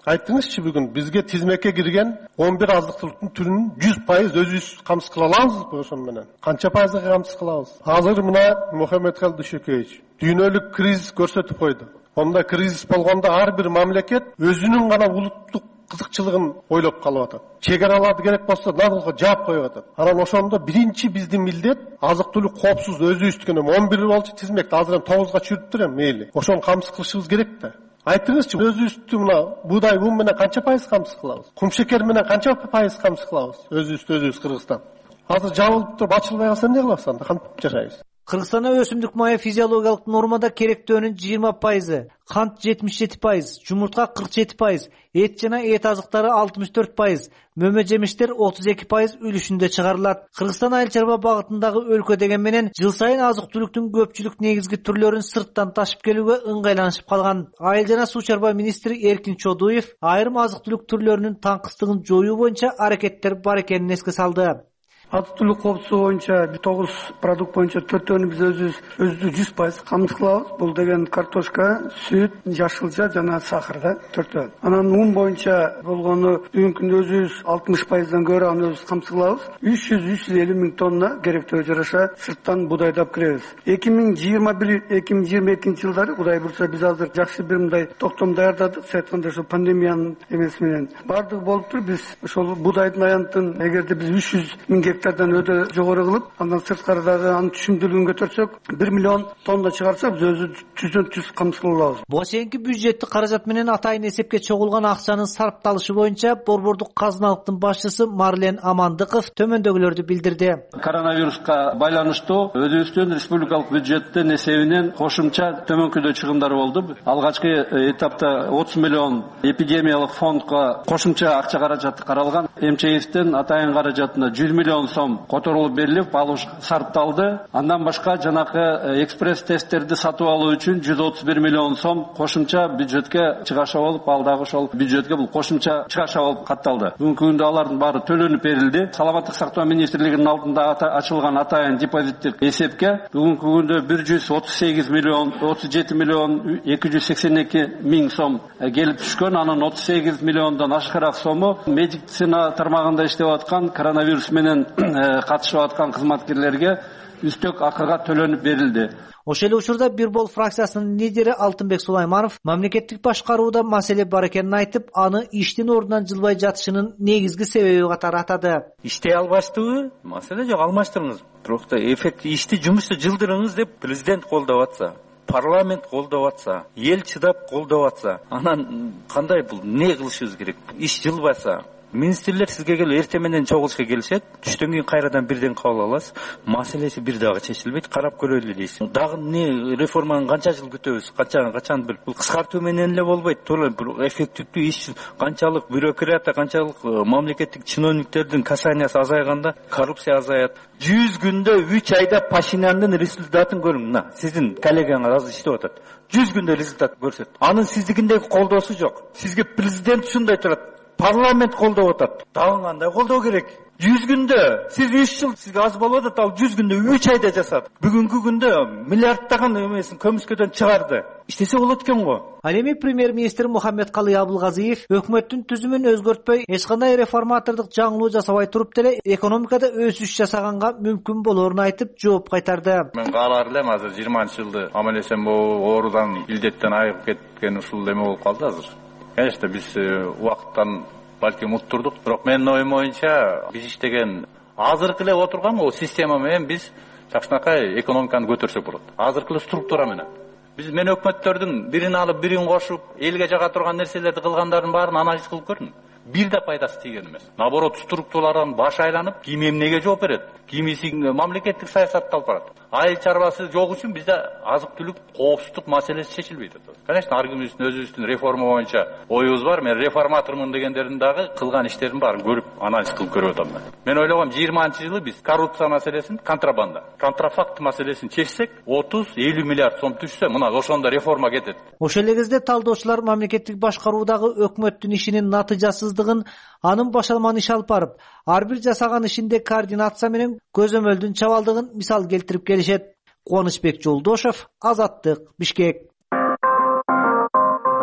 Айтыңызчы, бүгүн бизге тизмекке кирген он бир азык түлүктүн түрүнүн жүз пайыз өзүбүз камсыз кыла алабызбы ошону менен? Канча пайызга камсыз кылабыз? Азыр мына Мухаммедкалый Дүйшөкеевич дүйнөлүк кризис көрсөтүп койду. Онда кризис болгондо ар бир мамлекет өзүнүн гана улуттук кызыкчылыгын ойлоп калып атат. Чек араларды керек болсо надолго жаап коюп атат. Анан ошондо биринчи биздин милдет азык түлүк коопсуз өзүбүздүкүнө он бир болчу тизмекти азыр эми тогузга чүрүптүр эми мейли. Ошону камсыз кылышыбыз керек да. Айтыңызчы, өзүбүздү мына буудай бун менен канча пайыз камсыз кылабыз? Кумшекер менен канча пайыз камсыз кылабыз? Өзүбүздү өзүбүз Кыргызстан. Азыр жабылып туруп ачылбай калса эмне кылабыз анда? Кантип жашайбыз? Кыргызстанда өсүмдүк майы физиологиялык нормада керектөөнүн жыйырма пайызы, кант жетимиш жети пайыз, жумуртка кырк жети пайыз, эт жана эт азыктары алтымыш төрт пайыз, мөмө жемиштер отуз эки пайыз үлүшүндө чыгарылат. Кыргызстан айыл чарба багытындагы өлкө деген менен жыл сайын азык түлүктүн көпчүлүк негизги түрлөрүн сырттан ташып келүүгө ыңгайланышып калган. Айыл жана суу чарба министри Эркин Чодуев айрым азык түлүк түрлөрүнүн таңкыстыгын жоюу боюнча аракеттер бар экенин эске салды. Азык түлүк коопсуздугу боюнча тогуз продукт боюнча төртөөнү биз өзүбүз өзүбүздү жүз пайыз камсыз кылабыз. Бул деген картошка, сүт, жашылча жана сахар да төртөө. Анан ун боюнча болгону бүгүнкү күндө өзүбүз алтымыш пайыздан көрө аны өзүбүз камсыз кылабыз. үч жүз үч жүз элүү миң тонна керектөөгө жараша сырттан буудайды алып киребиз. эки миң жыйырма бир эки миң жыйырма экинчи жылдары Кудай буйрса биз азыр жакшы бир мындай токтом даярдадык. Сиз айткандай ошо пандемиянын эмеси менен бардыгы болуптур. Биз ошол буудайдын аянтын эгерде биз үч жүз миң гектардан өтө жогору кылып, андан сырткарыдагы анын түшүмдүүлүгүн көтөрсөк, бир миллион тонна чыгарсак, биз өзүбүз жүздөн жүз камсыз кыла алабыз. Буга чейинки бюджеттик каражат менен атайын эсепке чогулган акчанын сарпталышы боюнча борбордук казыналыктын башчысы Марлен Амандыков төмөндөгүлөрдү билдирди. Коронавируска байланыштуу өзүбүздүн республикалык бюджеттин эсебинен кошумча төмөнкүдө чыгымдар болду. Алгачкы этапта отуз миллион эпидемиялык фондго кошумча акча каражаты каралган. МЧФтин атайын каражатына жүз миллион сом которулуп берилип, алуу сарпталды. Андан башка жанакы экспресс тесттерди сатып алуу үчүн жүз отуз бир миллион сом кошумча бюджетке чыгаша болуп, алдагы ошол бюджетке бул кошумча чыгаша болуп катталды. Бүгүнкү күндө алардын баары төлөнүп берилди. Саламаттык сактоо министрлигинин алдында ачылган атайын депозиттик эсепке бүгүнкү күндө бир жүз отуз сегиз миллион отуз жети миллион эки жүз сексен эки миң сом келип түшкөн. Анын отуз сегиз миллиондон ашыгыраак сому медицина тармагында иштеп аткан коронавирус менен катышып аткан кызматкерлерге үстөк акыга төлөнүп берилди. Ошол эле учурда Бир бол фракциясынын лидери Алтынбек Сулайманов мамлекеттик башкарууда маселе бар экенин айтып, аны иштин ордунан жылбай жатышынын негизги себеби катары атады. Иштей албаштыбы? Маселе жок, алмаштырыңыз. Бирок да эффект ишти жумушту жылдырыңыз деп президент колдоп атса, парламент колдоп атса, эл чыдап колдоп атса, анан кандай бул эмне кылышыбыз керек? Иш жылбаса, министрлер сизге келип эртең менен чогулушка келишет, түштөн кийин кайрадан бирден кабыл аласыз, маселеси бир дагы чечилбейт, карап көрөлү дейсиз. Дагы эмне реформаны канча жыл күтөбүз, качан качан бир бул кыскартуу менен эле болбойт, туура бир эффективдүү иш, канчалык бюрократия, канчалык мамлекеттик чиновниктердин касаниясы азайганда коррупция азаят. жүз күндө үч айда Пашиняндын результатын көрүң. Мына сиздин коллегаңыз азыр иштеп атат. жүз күндө результат көрсөт. Анын сиздикиндеги колдоосу жок. Сизге президент ушундай турат. Парламент колдоп атат. Дагы кандай колдоо керек? жүз күндө, сиз үч жыл сизге аз болуп атат, ал жүз күндө үч айда жасады. Бүгүнкү күндө миллиардтаган эмесин көмүскөдөн чыгарды. Иштесе болот экен го. Ал эми премьер-министр Мухаммедкалый Абылгазиев өкмөттүн түзүмүн өзгөртпөй, эч кандай реформатордук жаңылуу жасабай туруп деле экономикада өсүш жасаганга мүмкүн болоорун айтып, жооп кайтарды. Мен каалар элем азыр жыйырманчы жылды аман-эсен болуп, оорудан, илдеттен айыгып кеткен ушул эме болуп калды азыр. Конечно, биз убакыттан балким уттурдук, бирок менин оюм боюнча биз иштеген азыркы эле отурган о система менен биз жакшынакай экономиканы көтөрсөк болот. Азыркы эле структура менен. Биз мен өкмөттөрдүн бирин алып, бирин кошуп, элге жага турган нерселерди кылгандардын баарын анализ кылып көрдүм. Бир да пайдасы тийген эмес. Наоборот, структуралардан баш айланып, ким эмнеге жооп берет? Кимиси мамлекеттик саясатты алып барат. Айыл чарбасы жок үчүн бизде азык-түлүк коопсуздук маселеси чечилбейт атат. Конечно, ар кимибиздин өзүбүздүн реформа боюнча оюбуз бар. Мен реформатормун дегендердин дагы кылган иштерин баарын көрүп, анализ кылып көрүп атам мен. Мен ойлогом жыйырманчы жылы биз коррупция маселесин, контрабанда, контрафакт маселесин чечсек, отуз элүү миллиард сом түшсө, мына ошондо реформа кетет. Ошол эле кезде талдоочулар мамлекеттик башкаруудагы өкмөттүн ишинин натыйжасыздыгын, анын башалман иш алып барып, ар бир жасаган ишинде координация менен көзөмөлдүн чабалдыгын мисал келтирип келишет. Кубанычбек Жолдошев, Азаттык, Бишкек.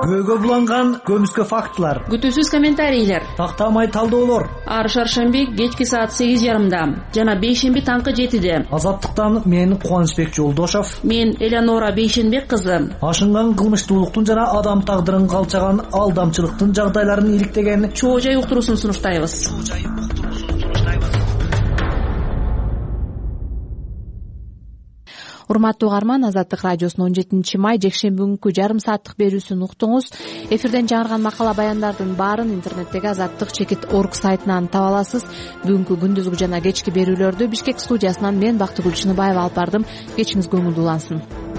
көйгө буланган көмүскө фактылар, күтүүсүз комментарийлер, тактамай талдоолор. Ар шаршемби кечки саат сегиз жарымда жана бейшемби таңкы жетиде. Азаттыктан мен Кубанычбек Жолдошов, мен Элеонора Бейшенбек кызы. Ашынган кылмыштуулуктун жана адам тагдырын калчаган алдамчылыктын жагдайларын иликтеген чоо жай уктуруусун сунуштайбыз. Урматтуу угарман, Азаттык радиосунун он жетинчи май жекшемби күнкү жарым сааттык берүүсүн уктуңуз. Эфирден жаңырган макала баяндардын баарын интернеттеги азаттык чекит орг сайтынан таба аласыз. Бүгүнкү күндүзгү жана кечки берүүлөрдү Бишкек студиясынан мен Бактыгүл Чыныбаева алып бардым. Кечиңиз көңүлдүү улансын.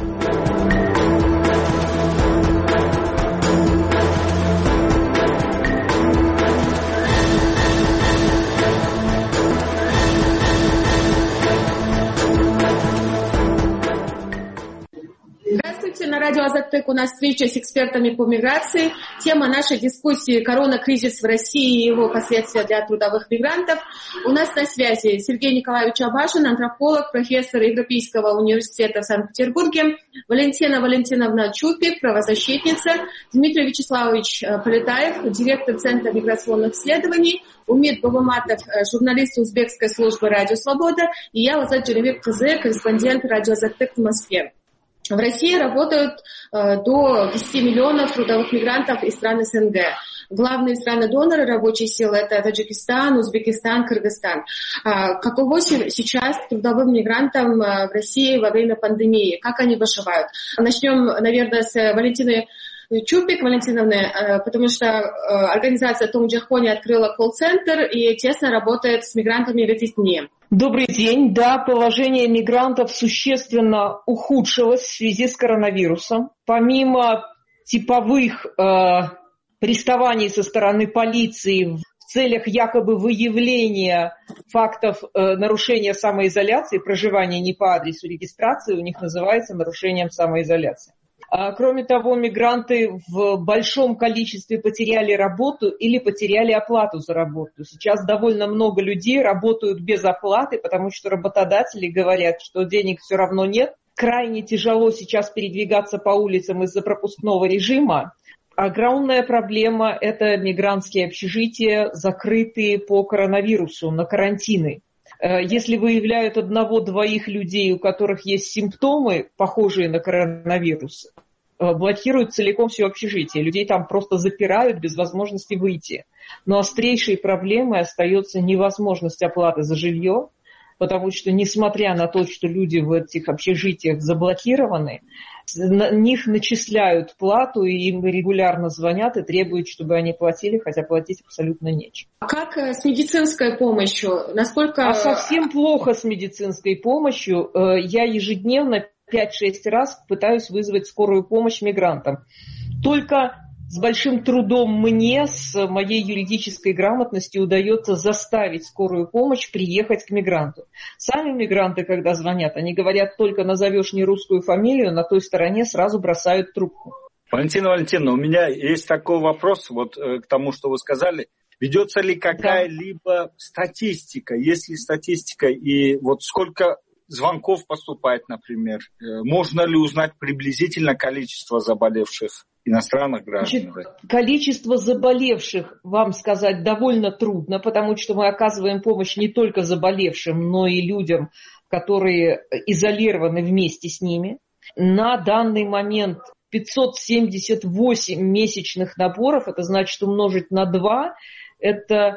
На радио Азаттык у нас встреча с экспертами по миграции. Тема нашей дискуссии — коронакризис в России и его последствия для трудовых мигрантов. У нас на связи Сергей Николаевич Абашин, антрополог, профессор Европейского университета в Санкт-Петербурге, Валентина Валентиновна Чупик, правозащитница, Дмитрий Вячеславович Полетаев, директор Центра миграционных исследований, Умит Бабаматов, журналист узбекской службы «Радио Свобода», и я, Лазат Джеревик-Кызы, корреспондент радио Азаттык в Москве. В России работают э, до десяти миллионов трудовых мигрантов из стран СНГ. Главные страны-доноры рабочей силы — это Таджикистан, Узбекистан, Кыргызстан. А каково сейчас трудовым мигрантам в России во время пандемии? Как они выживают? Начнем, наверное, с Валентины Чупик, Валентиновны, потому что организация Том Джахони открыла колл-центр и тесно работает с мигрантами в эти дни. Добрый день. Да, положение мигрантов существенно ухудшилось в связи с коронавирусом. Помимо типовых э, приставаний со стороны полиции в целях якобы выявления фактов э, нарушения самоизоляции, проживания не по адресу регистрации, у них называется нарушением самоизоляции. Кроме того, мигранты в большом количестве потеряли работу или потеряли оплату за работу. Сейчас довольно много людей работают без оплаты, потому что работодатели говорят, что денег все равно нет. Крайне тяжело сейчас передвигаться по улицам из-за пропускного режима. Огромная проблема – это мигрантские общежития, закрытые по коронавирусу, на карантины. Если выявляют одного-двоих людей, у которых есть симптомы, похожие на коронавирус, блокируют целиком все общежитие. Людей там просто запирают без возможности выйти. Но острейшей проблемой остается невозможность оплаты за жилье, потому что, несмотря на то, что люди в этих общежитиях заблокированы, на них начисляют плату, и им регулярно звонят и требуют, чтобы они платили, хотя платить абсолютно нечем. А как с медицинской помощью? Насколько... А совсем плохо с медицинской помощью. Я ежедневно пять-шесть раз пытаюсь вызвать скорую помощь мигрантам. Только с большим трудом мне, с моей юридической грамотностью, удается заставить скорую помощь приехать к мигранту. Сами мигранты, когда звонят, они говорят, только назовешь не русскую фамилию, на той стороне сразу бросают трубку. Валентина Валентиновна, у меня есть такой вопрос вот к тому, что вы сказали. Ведется ли какая-либо да. статистика? Есть ли статистика и вот сколько звонков поступает, например? Можно ли узнать приблизительно количество заболевших иностранных граждан? Значит, количество заболевших вам сказать довольно трудно, потому что мы оказываем помощь не только заболевшим, но и людям, которые изолированы вместе с ними. На данный момент пятьсот семьдесят восемь месячных наборов, это значит умножить на два, это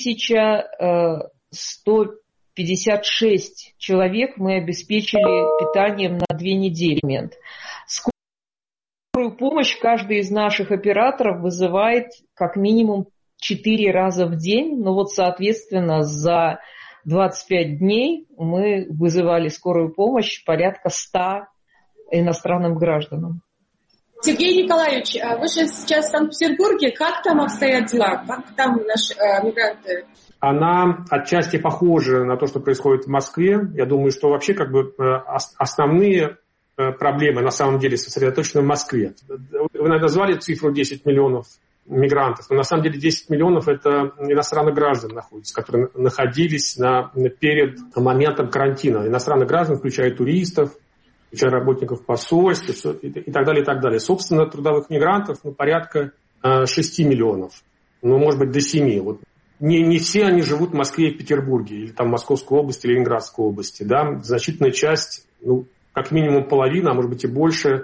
тысяча сто пятьдесят шесть человек мы обеспечили питанием на две недели. Скорую помощь каждый из наших операторов вызывает как минимум четыре раза в день. Но вот, соответственно, за двадцать пять дней мы вызывали скорую помощь порядка ста иностранным гражданам. Сергей Николаевич, вы же сейчас в Санкт-Петербурге. Как там обстоят дела? Как там наши э, мигранты? Она отчасти похожа на то, что происходит в Москве. Я думаю, что вообще как бы основные проблемы на самом деле сосредоточены в Москве. Вы назвали цифру десять миллионов мигрантов, но на самом деле десять миллионов это иностранных граждан находятся, которые находились на, перед моментом карантина. Иностранных граждан включают туристов, включая работников посольств и так далее, и так далее. Собственно, трудовых мигрантов ну, порядка шести миллионов, ну, может быть, до семи. Вот. Не, не все они живут в Москве и Петербурге, или там в Московской области, или Ленинградской области. Да? Значительная часть, ну, как минимум половина, а может быть и больше,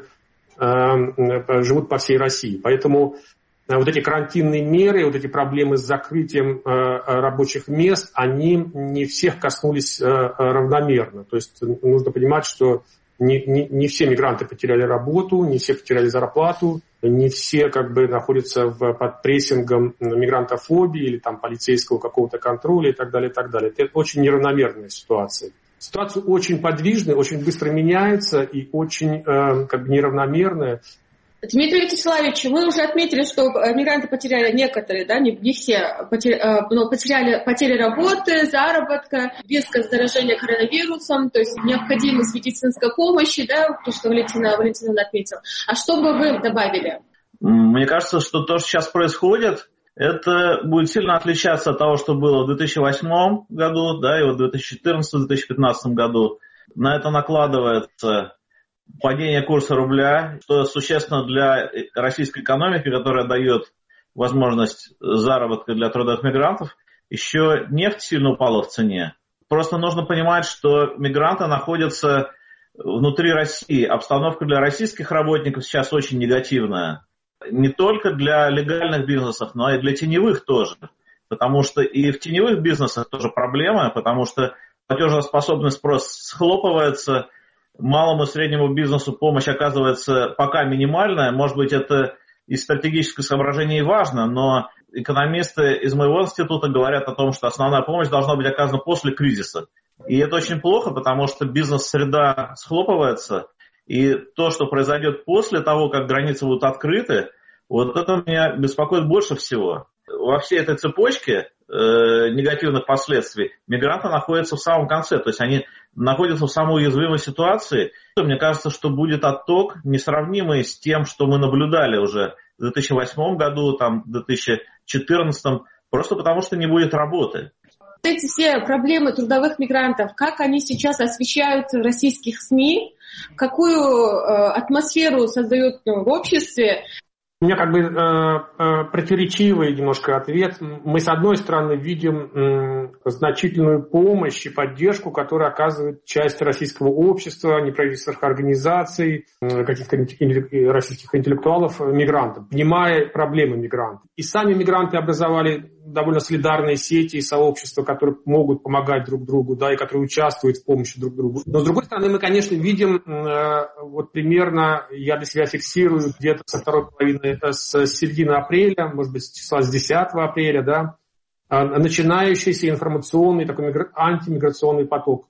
э, живут по всей России. Поэтому э, вот эти карантинные меры, вот эти проблемы с закрытием э, рабочих мест, они не всех коснулись э, равномерно. То есть нужно понимать, что не, не, не все мигранты потеряли работу, не все потеряли зарплату, не все как бы находятся в, под прессингом мигрантофобии или там полицейского какого-то контроля и так далее, и так далее. Это очень неравномерная ситуация. Ситуация очень подвижная, очень быстро меняется и очень э, как бы неравномерная. Дмитрий Вячеславович, вы уже отметили, что мигранты потеряли некоторые, да, не, не все, потеряли, но потеряли потери работы, заработка, риск заражения коронавирусом, то есть необходимость медицинской помощи, да, то, что Валентина Валентиновна отметила. А что бы вы добавили? Мне кажется, что то, что сейчас происходит, это будет сильно отличаться от того, что было в две тысячи восьмом году, да, и вот в две тысячи четырнадцатом — две тысячи пятнадцатом году. На это накладывается падение курса рубля, что существенно для российской экономики, которая дает возможность заработка для трудовых мигрантов. Еще нефть сильно упала в цене. Просто нужно понимать, что мигранты находятся внутри России. Обстановка для российских работников сейчас очень негативная. Не только для легальных бизнесов, но и для теневых тоже. Потому что и в теневых бизнесах тоже проблема, потому что платежеспособный спрос схлопывается. Малому и среднему бизнесу помощь оказывается пока минимальная. Может быть, это из стратегического соображения и важно, но экономисты из моего института говорят о том, что основная помощь должна быть оказана после кризиса. И это очень плохо, потому что бизнес-среда схлопывается, и то, что произойдет после того, как границы будут открыты, вот это меня беспокоит больше всего. Во всей этой цепочке э, негативных последствий мигранты находятся в самом конце, то есть они находятся в самой уязвимой ситуации. Мне кажется, что будет отток, несравнимый с тем, что мы наблюдали уже в две тысячи восьмом году, там, в две тысячи четырнадцатом, просто потому что не будет работы. Эти все проблемы трудовых мигрантов, как они сейчас освещают в российских СМИ, какую э, атмосферу создают ну, в обществе? У меня как бы э, э, противоречивый немножко ответ. Мы, с одной стороны, видим э, значительную помощь и поддержку, которую оказывает часть российского общества, неправительственных организаций, э, каких-то российских интеллектуалов, мигрантов, понимая проблемы мигрантов. И сами мигранты образовали довольно солидарные сети и сообщества, которые могут помогать друг другу, да, и которые участвуют в помощи друг другу. Но, с другой стороны, мы, конечно, видим, э, вот примерно, я для себя фиксирую, где-то со второй половины, с середины апреля, может быть, с числа с десятого апреля, да, начинающийся информационный такой антимиграционный поток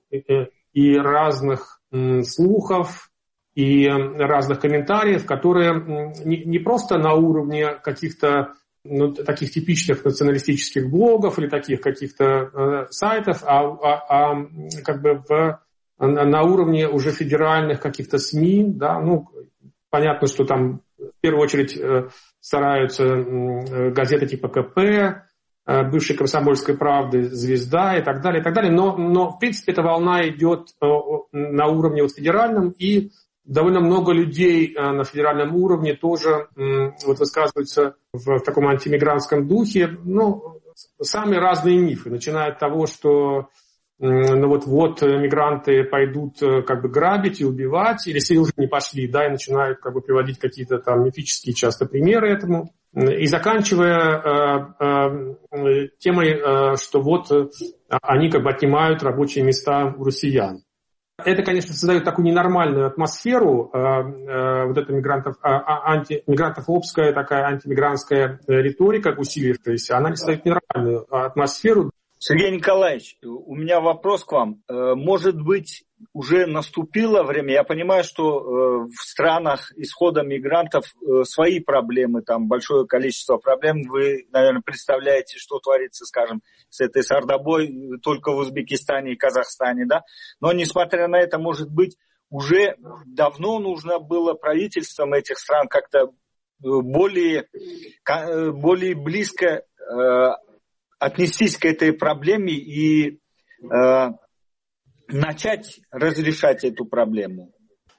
и разных слухов, и разных комментариев, которые не просто на уровне каких-то ну, таких типичных националистических блогов или таких каких-то э, сайтов, а, а, а как бы в, на уровне уже федеральных каких-то СМИ, да, ну, понятно, что там в первую очередь э, стараются э, газеты типа ка пэ, э, бывшей «Комсомольской правды», «Звезда» и так далее, и так далее, но, но в принципе эта волна идет э, на уровне вот, федеральном, и довольно много людей на федеральном уровне тоже вот, высказываются в таком антимигрантском духе. Ну, самые разные мифы, начиная от того, что ну, вот, вот мигранты пойдут как бы грабить и убивать, или если уже не пошли, да, и начинают как бы приводить какие-то там мифические часто примеры этому. И заканчивая э, э, темой, э, что вот они как бы отнимают рабочие места у россиян. Это, конечно, создает такую ненормальную атмосферу, э, э, вот эта мигрантов, э, анти, мигрантофобская такая антимигрантская риторика, усилившаяся, она создает ненормальную атмосферу. Сергей Николаевич, у меня вопрос к вам. Может быть, уже наступило время, я понимаю, что в странах исхода мигрантов свои проблемы, там большое количество проблем, вы, наверное, представляете, что творится, скажем, с этой сардобой только в Узбекистане и Казахстане, да? Но, несмотря на это, может быть, уже давно нужно было правительствам этих стран как-то более, более близко отнестись к этой проблеме и э, начать разрешать эту проблему.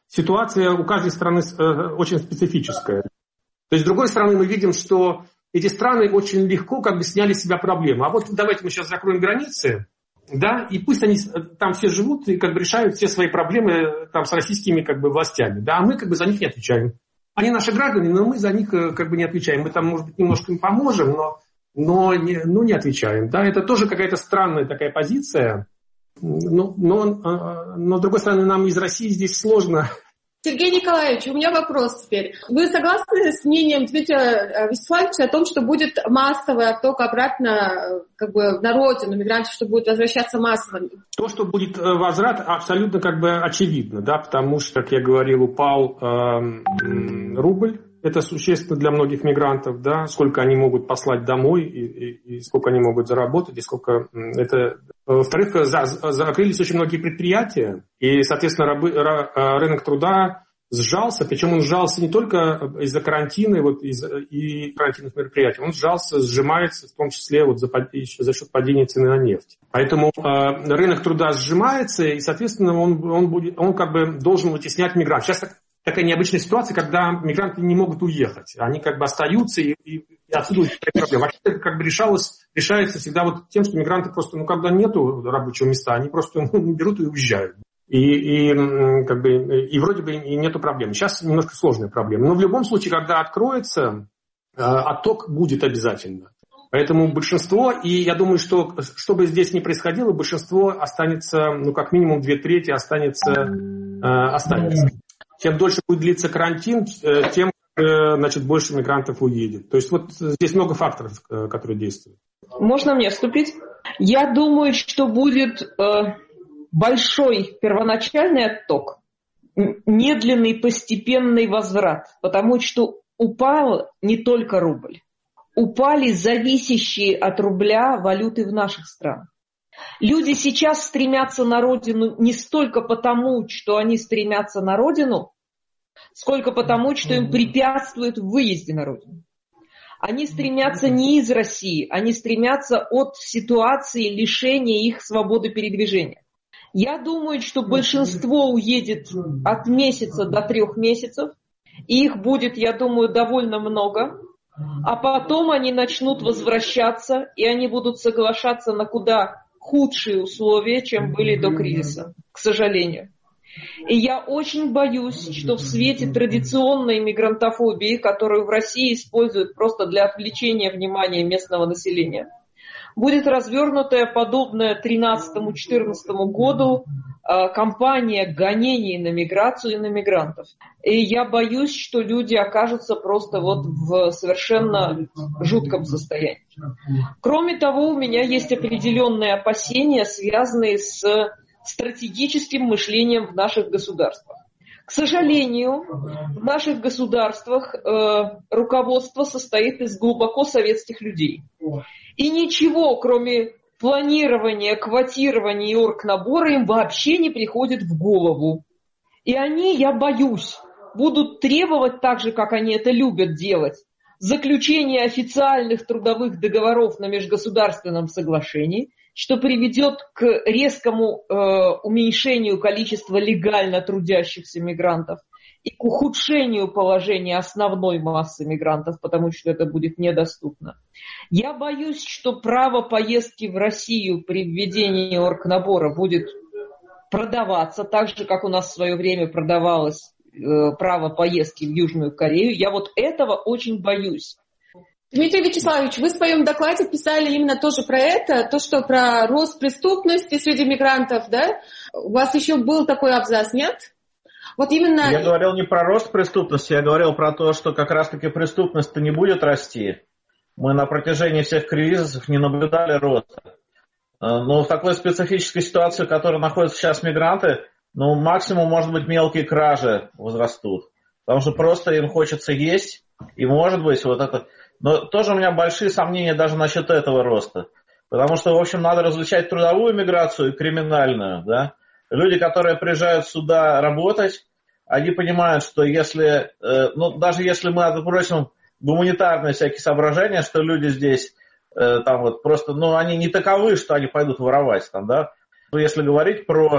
ситуация у каждой страны очень специфическая. То есть, с другой стороны, мы видим, что эти страны очень легко как бы сняли с себя проблемы. А вот давайте мы сейчас закроем границы, да, и пусть они там все живут и как бы решают все свои проблемы там с российскими как бы властями, да, а мы как бы за них не отвечаем. Они наши граждане, но мы за них как бы не отвечаем. Мы там, может быть, немножко им поможем, но, но, не, но не отвечаем, да. Это тоже какая-то странная такая позиция, но, но, но с другой стороны, нам из России здесь сложно. Сергей Николаевич, у меня вопрос теперь. Вы согласны с мнением Дмитрия Вячеславовича о том, что будет массовый отток обратно как бы, на родину мигрантов, что будет возвращаться массово? То, что будет возврат, абсолютно как бы очевидно, да, потому что, как я говорил, упал э, рубль. Это существенно для многих мигрантов, да, сколько они могут послать домой и, и, и сколько они могут заработать, и сколько это... Во-вторых, за, закрылись очень многие предприятия, и, соответственно, рабы, рынок труда сжался, причем он сжался не только из-за карантина вот, из, и карантинных мероприятий, он сжался, сжимается, в том числе вот за, за счет падения цены на нефть. Поэтому э, рынок труда сжимается, и, соответственно, он, он, будет, он как бы должен вытеснять мигрантов. Сейчас такая необычная ситуация, когда мигранты не могут уехать. Они как бы остаются, и, и, и отсюда проблема. Вообще это как бы решалось, решается всегда вот тем, что мигранты просто, ну, когда нету рабочего места, они просто ну, берут и уезжают. И, и, как бы, и вроде бы и нету проблем. Сейчас немножко сложная проблема. Но в любом случае, когда откроется, отток будет обязательно. Поэтому большинство, и я думаю, что что бы здесь ни происходило, большинство останется, ну, как минимум две трети останется, останется. Чем дольше будет длиться карантин, тем, значит, больше мигрантов уедет. То есть вот здесь много факторов, которые действуют. Можно мне вступить? Я думаю, что будет э, большой первоначальный отток, медленный постепенный возврат, потому что упал не только рубль, упали зависящие от рубля валюты в наших странах. Люди сейчас стремятся на родину не столько потому, что они стремятся на родину, сколько потому, что им препятствует в выезде на родину. Они стремятся не из России, они стремятся от ситуации лишения их свободы передвижения. Я думаю, что большинство уедет от месяца до трех месяцев, и их будет, я думаю, довольно много, а потом они начнут возвращаться, и они будут соглашаться на куда худшие условия, чем были до кризиса, к сожалению. И я очень боюсь, что в свете традиционной мигрантофобии, которую в России используют просто для отвлечения внимания местного населения, будет развернутая, подобная тринадцатому-четырнадцатому году, кампания гонений на миграцию и на мигрантов. И я боюсь, что люди окажутся просто вот в совершенно жутком состоянии. Кроме того, у меня есть определенные опасения, связанные с стратегическим мышлением в наших государствах. К сожалению, в наших государствах э, руководство состоит из глубоко советских людей. И ничего, кроме планирования, квотирования и оргнабора, им вообще не приходит в голову. И они, я боюсь, будут требовать, так же, как они это любят делать, заключения официальных трудовых договоров на межгосударственном соглашении, что приведет к резкому э, уменьшению количества легально трудящихся мигрантов и к ухудшению положения основной массы мигрантов, потому что это будет недоступно. Я боюсь, что право поездки в Россию при введении оргнабора будет продаваться, так же, как у нас в свое время продавалось э, право поездки в Южную Корею. Я вот этого очень боюсь. Дмитрий Вячеславович, вы в своем докладе писали именно тоже про это, то, что про рост преступности среди мигрантов, да? У вас еще был такой абзац, нет? Вот именно... Я говорил не про рост преступности, я говорил про то, что как раз-таки преступность-то не будет расти. Мы на протяжении всех кризисов не наблюдали роста. Но в такой специфической ситуации, в которой находятся сейчас мигранты, ну, максимум, может быть, мелкие кражи возрастут. Потому что просто им хочется есть, и, может быть, вот это... Но тоже у меня большие сомнения даже насчет этого роста. Потому что, в общем, надо различать трудовую миграцию и криминальную, да. Люди, которые приезжают сюда работать, они понимают, что если, ну, даже если мы отбросим гуманитарные всякие соображения, что люди здесь, там вот просто, ну, они не таковы, что они пойдут воровать там, да. Но если говорить про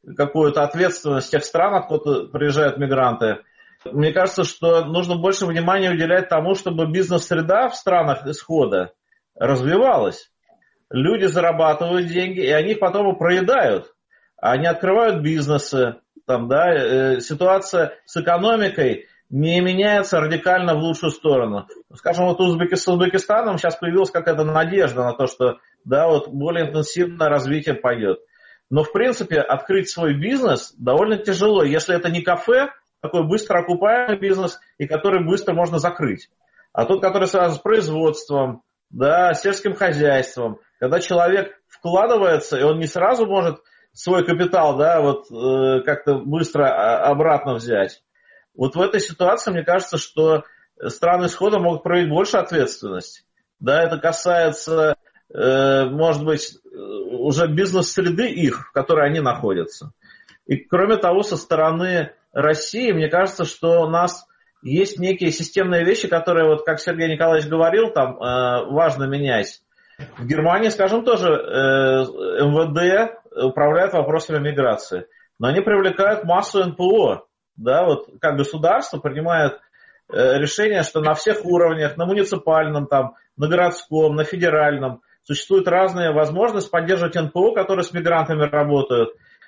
какую-то ответственность тех стран, откуда приезжают мигранты. Мне кажется, что нужно больше внимания уделять тому, чтобы бизнес-среда в странах исхода развивалась. Люди зарабатывают деньги, и они их потом и проедают. Они открывают бизнесы. Там, да, э, ситуация с экономикой не меняется радикально в лучшую сторону. Скажем, вот Узбеки, с Узбекистаном сейчас появилась какая-то надежда на то, что да, вот более интенсивное развитие пойдет. Но, в принципе, открыть свой бизнес довольно тяжело, если это не кафе, такой быстро окупаемый бизнес, и который быстро можно закрыть. А тот, который связан с производством, да, сельским хозяйством, когда человек вкладывается, и он не сразу может свой капитал, да, вот э, как-то быстро обратно взять. Вот в этой ситуации, мне кажется, что страны исхода могут проявить больше ответственности. Да, это касается, э, может быть, уже бизнес-среды их, в которой они находятся. И кроме того, со стороны России, мне кажется, что у нас есть некие системные вещи, которые, вот как Сергей Николаевич говорил, там э, важно менять. В Германии, скажем, тоже э, эм вэ дэ управляет вопросами миграции. Но они привлекают массу эн пэ о. Да, вот как государство принимает э, решение, что на всех уровнях, на муниципальном, там, на городском, на федеральном, существуют разные возможности поддерживать эн пэ о, которые с мигрантами работают.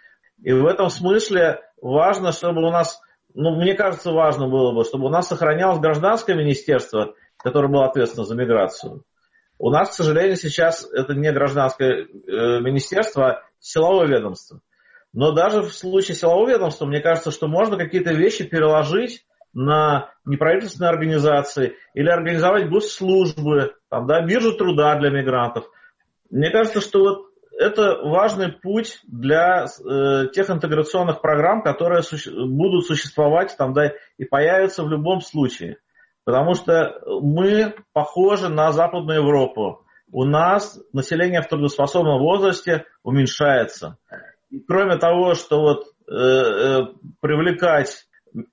И в этом смысле важно, чтобы у нас, ну, мне кажется, важно было бы, чтобы у нас сохранялось гражданское министерство, которое было ответственно за миграцию. У нас, к сожалению, сейчас это не гражданское э, министерство, а силовое ведомство. Но даже в случае силового ведомства, мне кажется, что можно какие-то вещи переложить на неправительственные организации или организовать госслужбы, там, да, биржу труда для мигрантов. Мне кажется, что вот это важный путь для э, тех интеграционных программ, которые суще- будут существовать там, да, и появятся в любом случае. Потому что мы похожи на Западную Европу. У нас население в трудоспособном возрасте уменьшается. И кроме того, что вот, э, э, привлекать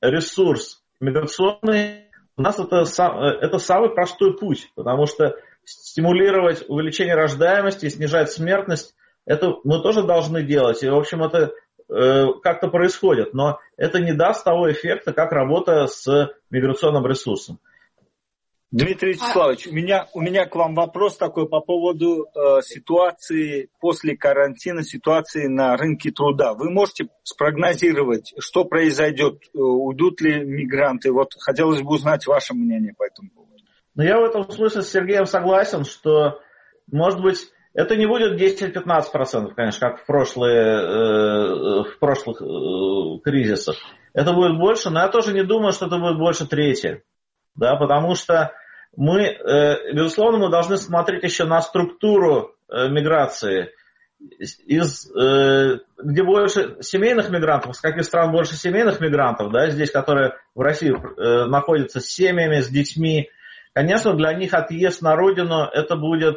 ресурс миграционный, у нас это, сам, это самый простой путь, потому что стимулировать увеличение рождаемости и снижать смертность, это мы тоже должны делать. И, в общем, это э, как-то происходит. Но это не даст того эффекта, как работа с миграционным ресурсом. Дмитрий Вячеславович, у меня, у меня к вам вопрос такой по поводу э, ситуации после карантина, ситуации на рынке труда. Вы можете спрогнозировать, что произойдет, э, уйдут ли мигранты? Вот хотелось бы узнать ваше мнение по этому поводу. Ну, я в этом смысле с Сергеем согласен, что, может быть, это не будет десять-пятнадцать процентов, конечно, как в, прошлые, э, в прошлых э, кризисах. Это будет больше, но я тоже не думаю, что это будет больше трети. Да, потому что мы, э, безусловно, мы должны смотреть еще на структуру э, миграции. Из, э, где больше семейных мигрантов, с каких стран больше семейных мигрантов, да, здесь, которые в России э, находятся с семьями, с детьми. Конечно, для них отъезд на родину это будет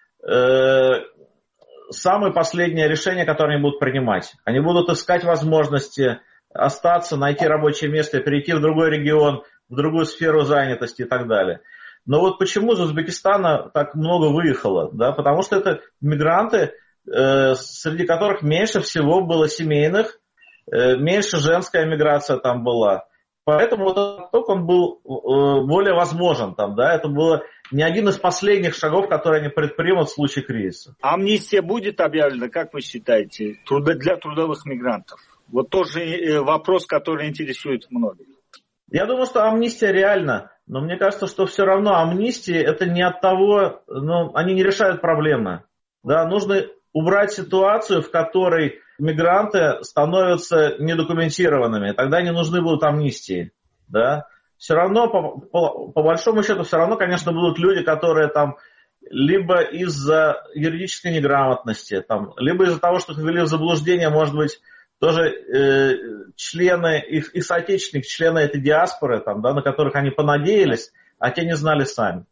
э, самое последнее решение, которое они будут принимать. Они будут искать возможности остаться, найти рабочее место, перейти в другой регион, в другую сферу занятости и так далее. Но вот почему из Узбекистана так много выехало? Да? Потому что это мигранты, э, среди которых меньше всего было семейных, э, меньше женская миграция там была. Поэтому вот этот отток, он был э, более возможен там, да, это было не один из последних шагов, которые они предпримут в случае кризиса. Амнистия будет объявлена, как вы считаете, для трудовых мигрантов? Вот тоже вопрос, который интересует многих. Я думаю, что амнистия реальна, но мне кажется, что все равно амнистии это не от того, ну, они не решают проблемы. Да, нужно убрать ситуацию, в которой мигранты становятся недокументированными, тогда не нужны будут амнистии. Да. Все равно, по, по, по большому счету, все равно, конечно, будут люди, которые там либо из-за юридической неграмотности, там, либо из-за того, что их ввели в заблуждение, может быть, тоже э, члены, их, их соотечественники, члены этой диаспоры, там, да, на которых они понадеялись, а те не знали сами.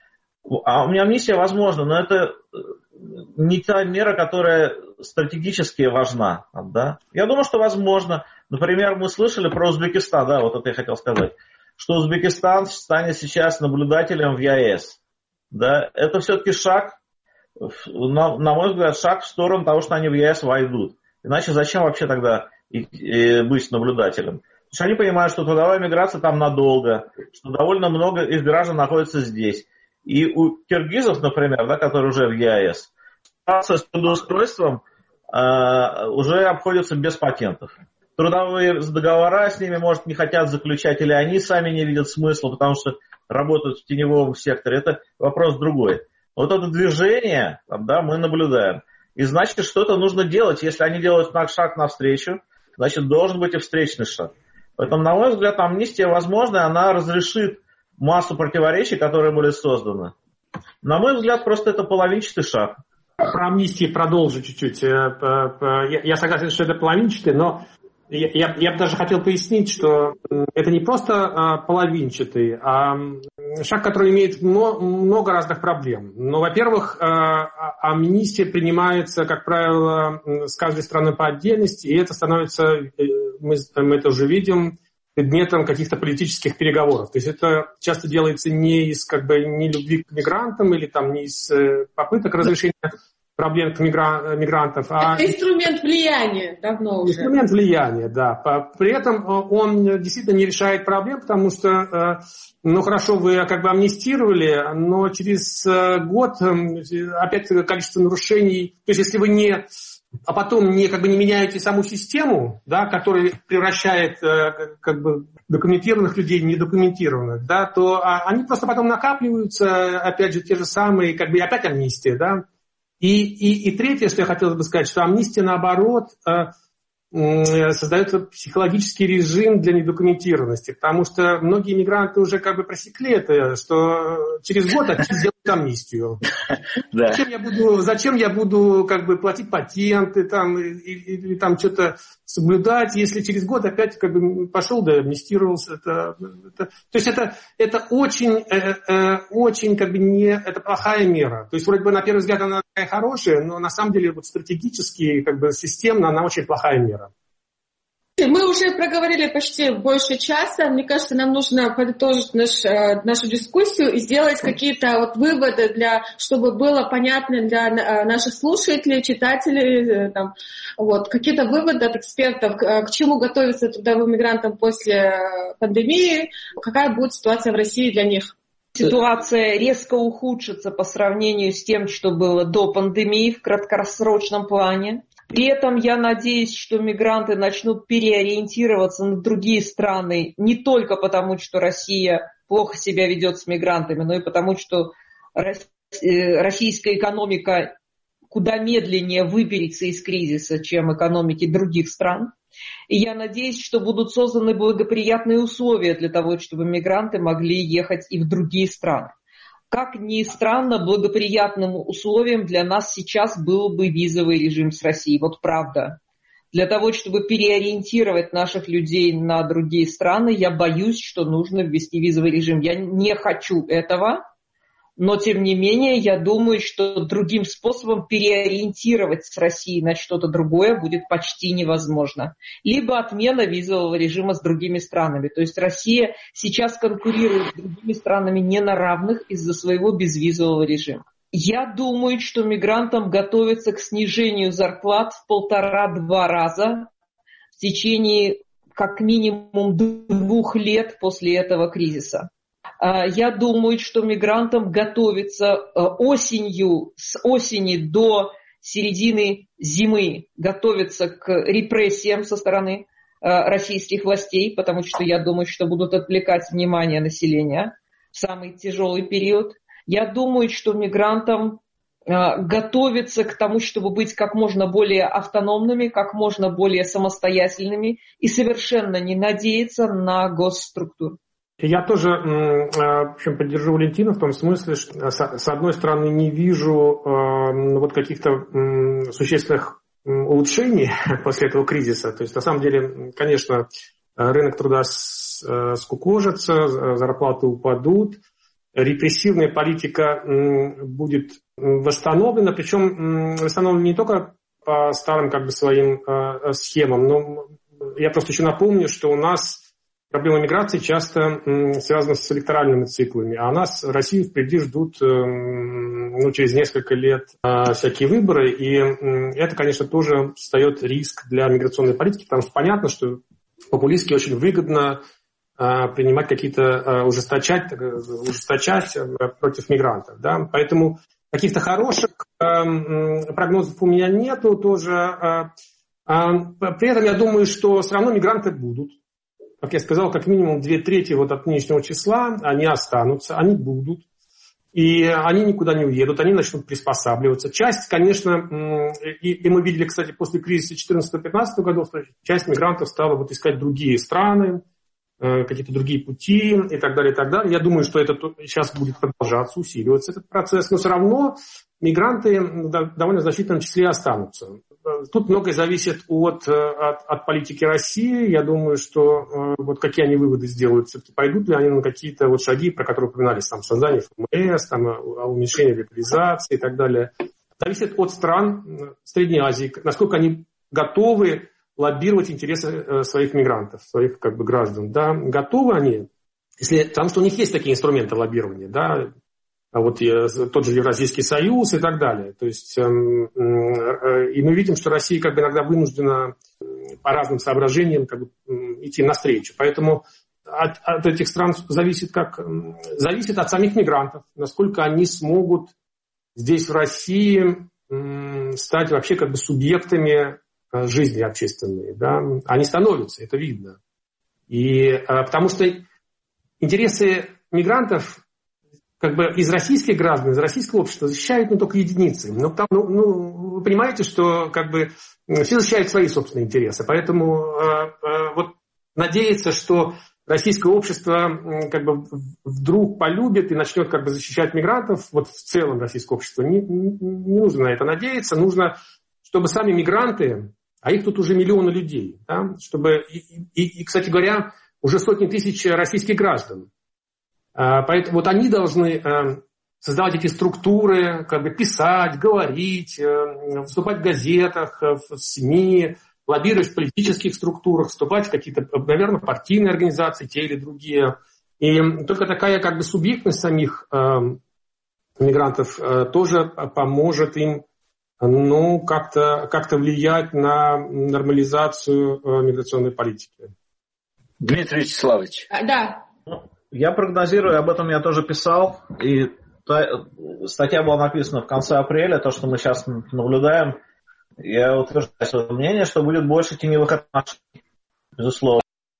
А у меня амнистия возможна, но это не та мера, которая стратегически важна. Там, да. Я думаю, что возможно. Например, мы слышали про Узбекистан, да, вот это я хотел сказать, что Узбекистан станет сейчас наблюдателем в ЕАЭС. Да. Это все-таки шаг, на, на мой взгляд, шаг в сторону того, что они в ЕАЭС войдут. Иначе зачем вообще тогда и, и быть наблюдателем? Потому что они понимают, что трудовая миграция там надолго, что довольно много их граждан находится здесь. И у киргизов, например, да, которые уже в ЕАЭС, ситуация с трудоустройством э, уже обходится без патентов. Трудовые договора с ними, может, не хотят заключать, или они сами не видят смысла, потому что работают в теневом секторе. Это вопрос другой. Вот это движение, да, мы наблюдаем. И значит, что-то нужно делать. Если они делают шаг навстречу, значит, должен быть и встречный шаг. Поэтому, на мой взгляд, амнистия возможна, она разрешит массу противоречий, которые были созданы. На мой взгляд, просто это половинчатый шаг. Про амнистию продолжу чуть-чуть. Я согласен, что это половинчатый, но я, я, я бы даже хотел пояснить, что это не просто половинчатый, а шаг, который имеет много разных проблем. Но, во-первых, амнистия принимается, как правило, с каждой страны по отдельности, и это становится, мы, мы это уже видим, предметом каких-то политических переговоров. То есть это часто делается не из как бы не любви к мигрантам или там не из попыток разрешения проблем мигра... мигрантов. А... Это инструмент влияния давно уже. Инструмент влияния, да. При этом он действительно не решает проблем, потому что, ну хорошо, вы как бы амнистировали, но через год опять количество нарушений, то есть если вы не, а потом не, как бы не меняете саму систему, да, которая превращает как бы документированных людей в недокументированных, да, то они просто потом накапливаются, опять же, те же самые, как бы опять амнистия, да. И, и, и третье, что я хотел бы сказать, что амнистия, наоборот, создает психологический режим для недокументированности, потому что многие мигранты уже как бы просекли это, что через год они сделают амнистию. Да. Зачем я буду, зачем я буду как бы платить патенты там, или там что-то соблюдать, если через год опять как бы пошел да амнистировался. Это, это, то есть это, это очень, э, э, очень как бы не, это плохая мера. То есть вроде бы на первый взгляд она такая хорошая, но на самом деле вот стратегически, как бы системно она очень плохая мера. Мы уже проговорили почти больше часа. Мне кажется, нам нужно подытожить наш, нашу дискуссию и сделать какие-то вот выводы, для, чтобы было понятно для наших слушателей, читателей. Там, вот, какие-то выводы от экспертов, к чему готовиться трудовым мигрантам после пандемии, какая будет ситуация в России для них. Ситуация резко ухудшится по сравнению с тем, что было до пандемии в краткосрочном плане. При этом я надеюсь, что мигранты начнут переориентироваться на другие страны не только потому, что Россия плохо себя ведет с мигрантами, но и потому, что российская экономика куда медленнее выберется из кризиса, чем экономики других стран. И я надеюсь, что будут созданы благоприятные условия для того, чтобы мигранты могли ехать и в другие страны. Как ни странно, благоприятным условием для нас сейчас был бы визовый режим с Россией. Вот правда. Для того, чтобы переориентировать наших людей на другие страны, я боюсь, что нужно ввести визовый режим. Я не хочу этого, но тем не менее я думаю, что другим способом переориентировать с Россией на что-то другое будет почти невозможно. Либо отмена визового режима с другими странами. То есть Россия сейчас конкурирует с другими странами не на равных из-за своего безвизового режима. Я думаю, что мигрантам готовятся к снижению зарплат в полтора-два раза в течение как минимум двух лет после этого кризиса. Я думаю, что мигрантам готовится осенью, с осени до середины зимы, готовиться к репрессиям со стороны российских властей, потому что я думаю, что будут отвлекать внимание населения в самый тяжелый период. Я думаю, что мигрантам готовиться к тому, чтобы быть как можно более автономными, как можно более самостоятельными и совершенно не надеяться на госструктуру. Я тоже в общем, поддержу Валентина в том смысле, что с одной стороны не вижу вот каких-то существенных улучшений после этого кризиса. То есть на самом деле, конечно, рынок труда скукожится, зарплаты упадут, репрессивная политика будет восстановлена, причем восстановлена не только по старым как бы своим схемам, но я просто еще напомню, что у нас проблема миграции часто м, связана с электоральными циклами. А нас, Россию, впереди ждут м, ну, через несколько лет а, всякие выборы. И м, это, конечно, тоже встает риск для миграционной политики, потому что понятно, что популистски очень выгодно а, принимать какие-то, а, ужесточать, ужесточать против мигрантов. Да? Поэтому каких-то хороших а, прогнозов у меня нету тоже. А, а, при этом я думаю, что все равно мигранты будут. Как я сказал, как минимум две трети вот от нынешнего числа, они останутся, они будут. И они никуда не уедут, они начнут приспосабливаться. Часть, конечно, и, и мы видели, кстати, после кризиса четырнадцатого-пятнадцатого годов, часть мигрантов стала вот искать другие страны, какие-то другие пути и так далее, и так далее. Я думаю, что это сейчас будет продолжаться, усиливаться этот процесс. Но все равно мигранты в довольно значительном числе останутся. Тут многое зависит от, от, от политики России. Я думаю, что вот какие они выводы сделают, все-таки пойдут ли они на какие-то вот шаги, про которые упоминались, там, создание ФМС, там, уменьшение легализации и так далее. Зависит от стран Средней Азии, насколько они готовы лоббировать интересы своих мигрантов, своих как бы граждан. Да, готовы они, если, потому что у них есть такие инструменты лоббирования, да, а вот тот же Евразийский союз и так далее. То есть, э, э, и мы видим, что Россия как бы иногда вынуждена по разным соображениям как бы, идти навстречу. Поэтому от, от этих стран зависит, как, зависит от самих мигрантов, насколько они смогут здесь в России э, стать вообще как бы субъектами жизни общественной. Да? Они становятся, это видно. И, э, потому что интересы мигрантов как бы из российских граждан, из российского общества защищают ну, только единицы. Но там, ну, ну, вы понимаете, что как бы все защищают свои собственные интересы. Поэтому э, э, вот надеяться, что российское общество э, как бы вдруг полюбит и начнет как бы защищать мигрантов, вот в целом российское общество, не, не, не нужно на это надеяться. Нужно, чтобы сами мигранты, а их тут уже миллионы людей, да, чтобы, и, и, и, кстати говоря, уже сотни тысяч российских граждан. Поэтому вот они должны создавать эти структуры, как бы писать, говорить, выступать в газетах, в СМИ, лоббировать в политических структурах, вступать в какие-то, наверное, партийные организации, те или другие. И только такая как бы субъектность самих мигрантов тоже поможет им ну, как-то, как-то влиять на нормализацию миграционной политики. Дмитрий Вячеславович. Да. Я прогнозирую, об этом я тоже писал, и та, статья была написана в конце апреля, то, что мы сейчас наблюдаем, я утверждаю свое мнение, что будет больше теневых отношений, безусловно.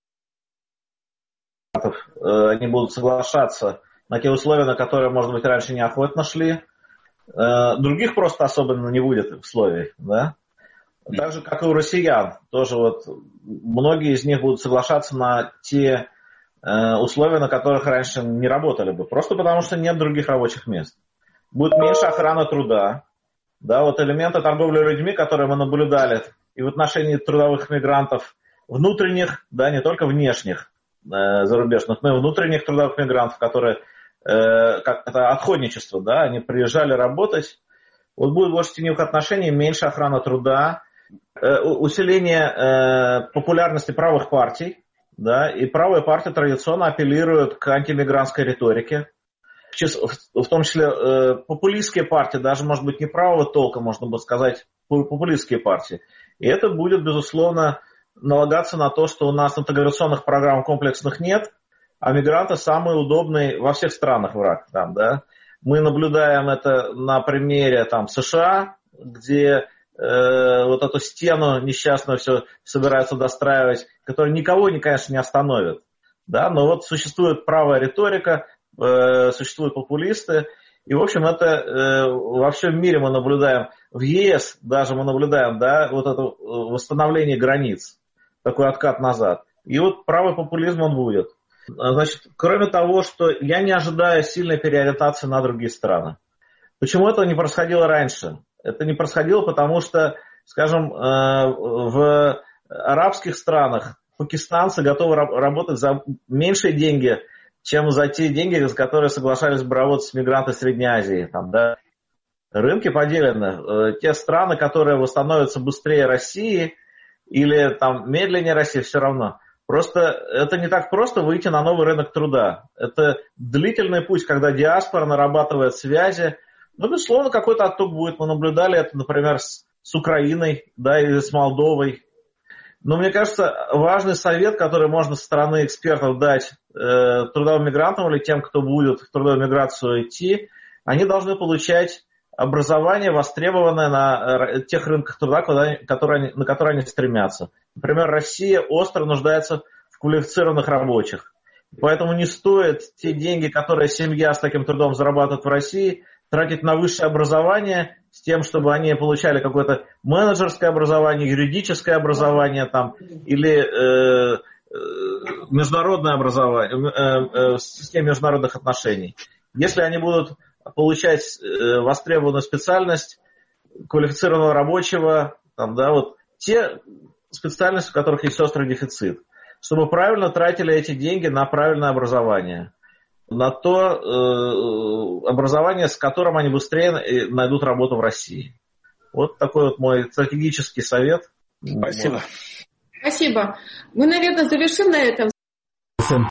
Они будут соглашаться на те условия, на которые, может быть, раньше неохотно шли. Других просто особенно не будет условий, да? Так же, как и у россиян, тоже вот многие из них будут соглашаться на те условия, на которых раньше не работали бы. Просто потому, что нет других рабочих мест. Будет меньше охраны труда. Да, вот элементы торговли людьми, которые мы наблюдали и в отношении трудовых мигрантов внутренних, да, не только внешних э, зарубежных, но и внутренних трудовых мигрантов, которые, э, как это отходничество, да, они приезжали работать. Вот будет больше теневых отношений, меньше охраны труда, э, усиление э, популярности правых партий. Да, и правые партии традиционно апеллируют к антимигрантской риторике, в том числе э, популистские партии, даже, может быть, не правого толка, можно бы сказать, популистские партии. И это будет, безусловно, налагаться на то, что у нас интеграционных программ комплексных нет, а мигранты самый удобный во всех странах враг. Там, да. Мы наблюдаем это на примере там, США, где вот эту стену несчастную все собираются достраивать, которая никого, конечно, не остановит. Да? Но вот существует правая риторика, э, существуют популисты. И, в общем, это э, во всем мире мы наблюдаем. В ЕС даже мы наблюдаем, да, вот это восстановление границ, такой откат назад. И вот правый популизм он будет. Значит, кроме того, что я не ожидаю сильной переориентации на другие страны. Почему этого не происходило раньше? Это не происходило, потому что, скажем, в арабских странах пакистанцы готовы работать за меньшие деньги, чем за те деньги, за которые соглашались бы работать мигранты Средней Азии. Там, да. Рынки поделены. Те страны, которые восстановятся быстрее России или там, медленнее России, все равно, Просто это не так просто выйти на новый рынок труда. Это длительный путь, когда диаспора нарабатывает связи. Ну, безусловно, какой-то отток будет. Мы наблюдали это, например, с, с Украиной, да, или с Молдовой. Но мне кажется, важный совет, который можно со стороны экспертов дать э, трудовым мигрантам или тем, кто будет в трудовую миграцию идти, они должны получать образование, востребованное на тех рынках труда, куда, которые, на которые они стремятся. Например, Россия остро нуждается в квалифицированных рабочих. Поэтому не стоит те деньги, которые семья с таким трудом зарабатывает в России, тратить на высшее образование с тем, чтобы они получали какое-то менеджерское образование, юридическое образование там, или э, э, международное образование, э, э, в системе международных отношений. Если они будут получать э, востребованную специальность квалифицированного рабочего, там, да, вот те специальности, в которых есть острый дефицит, чтобы правильно тратили эти деньги на правильное образование, на то э, образование, с которым они быстрее найдут работу в России. Вот такой вот мой стратегический совет. Спасибо. Спасибо. Мы, наверное, завершим на этом.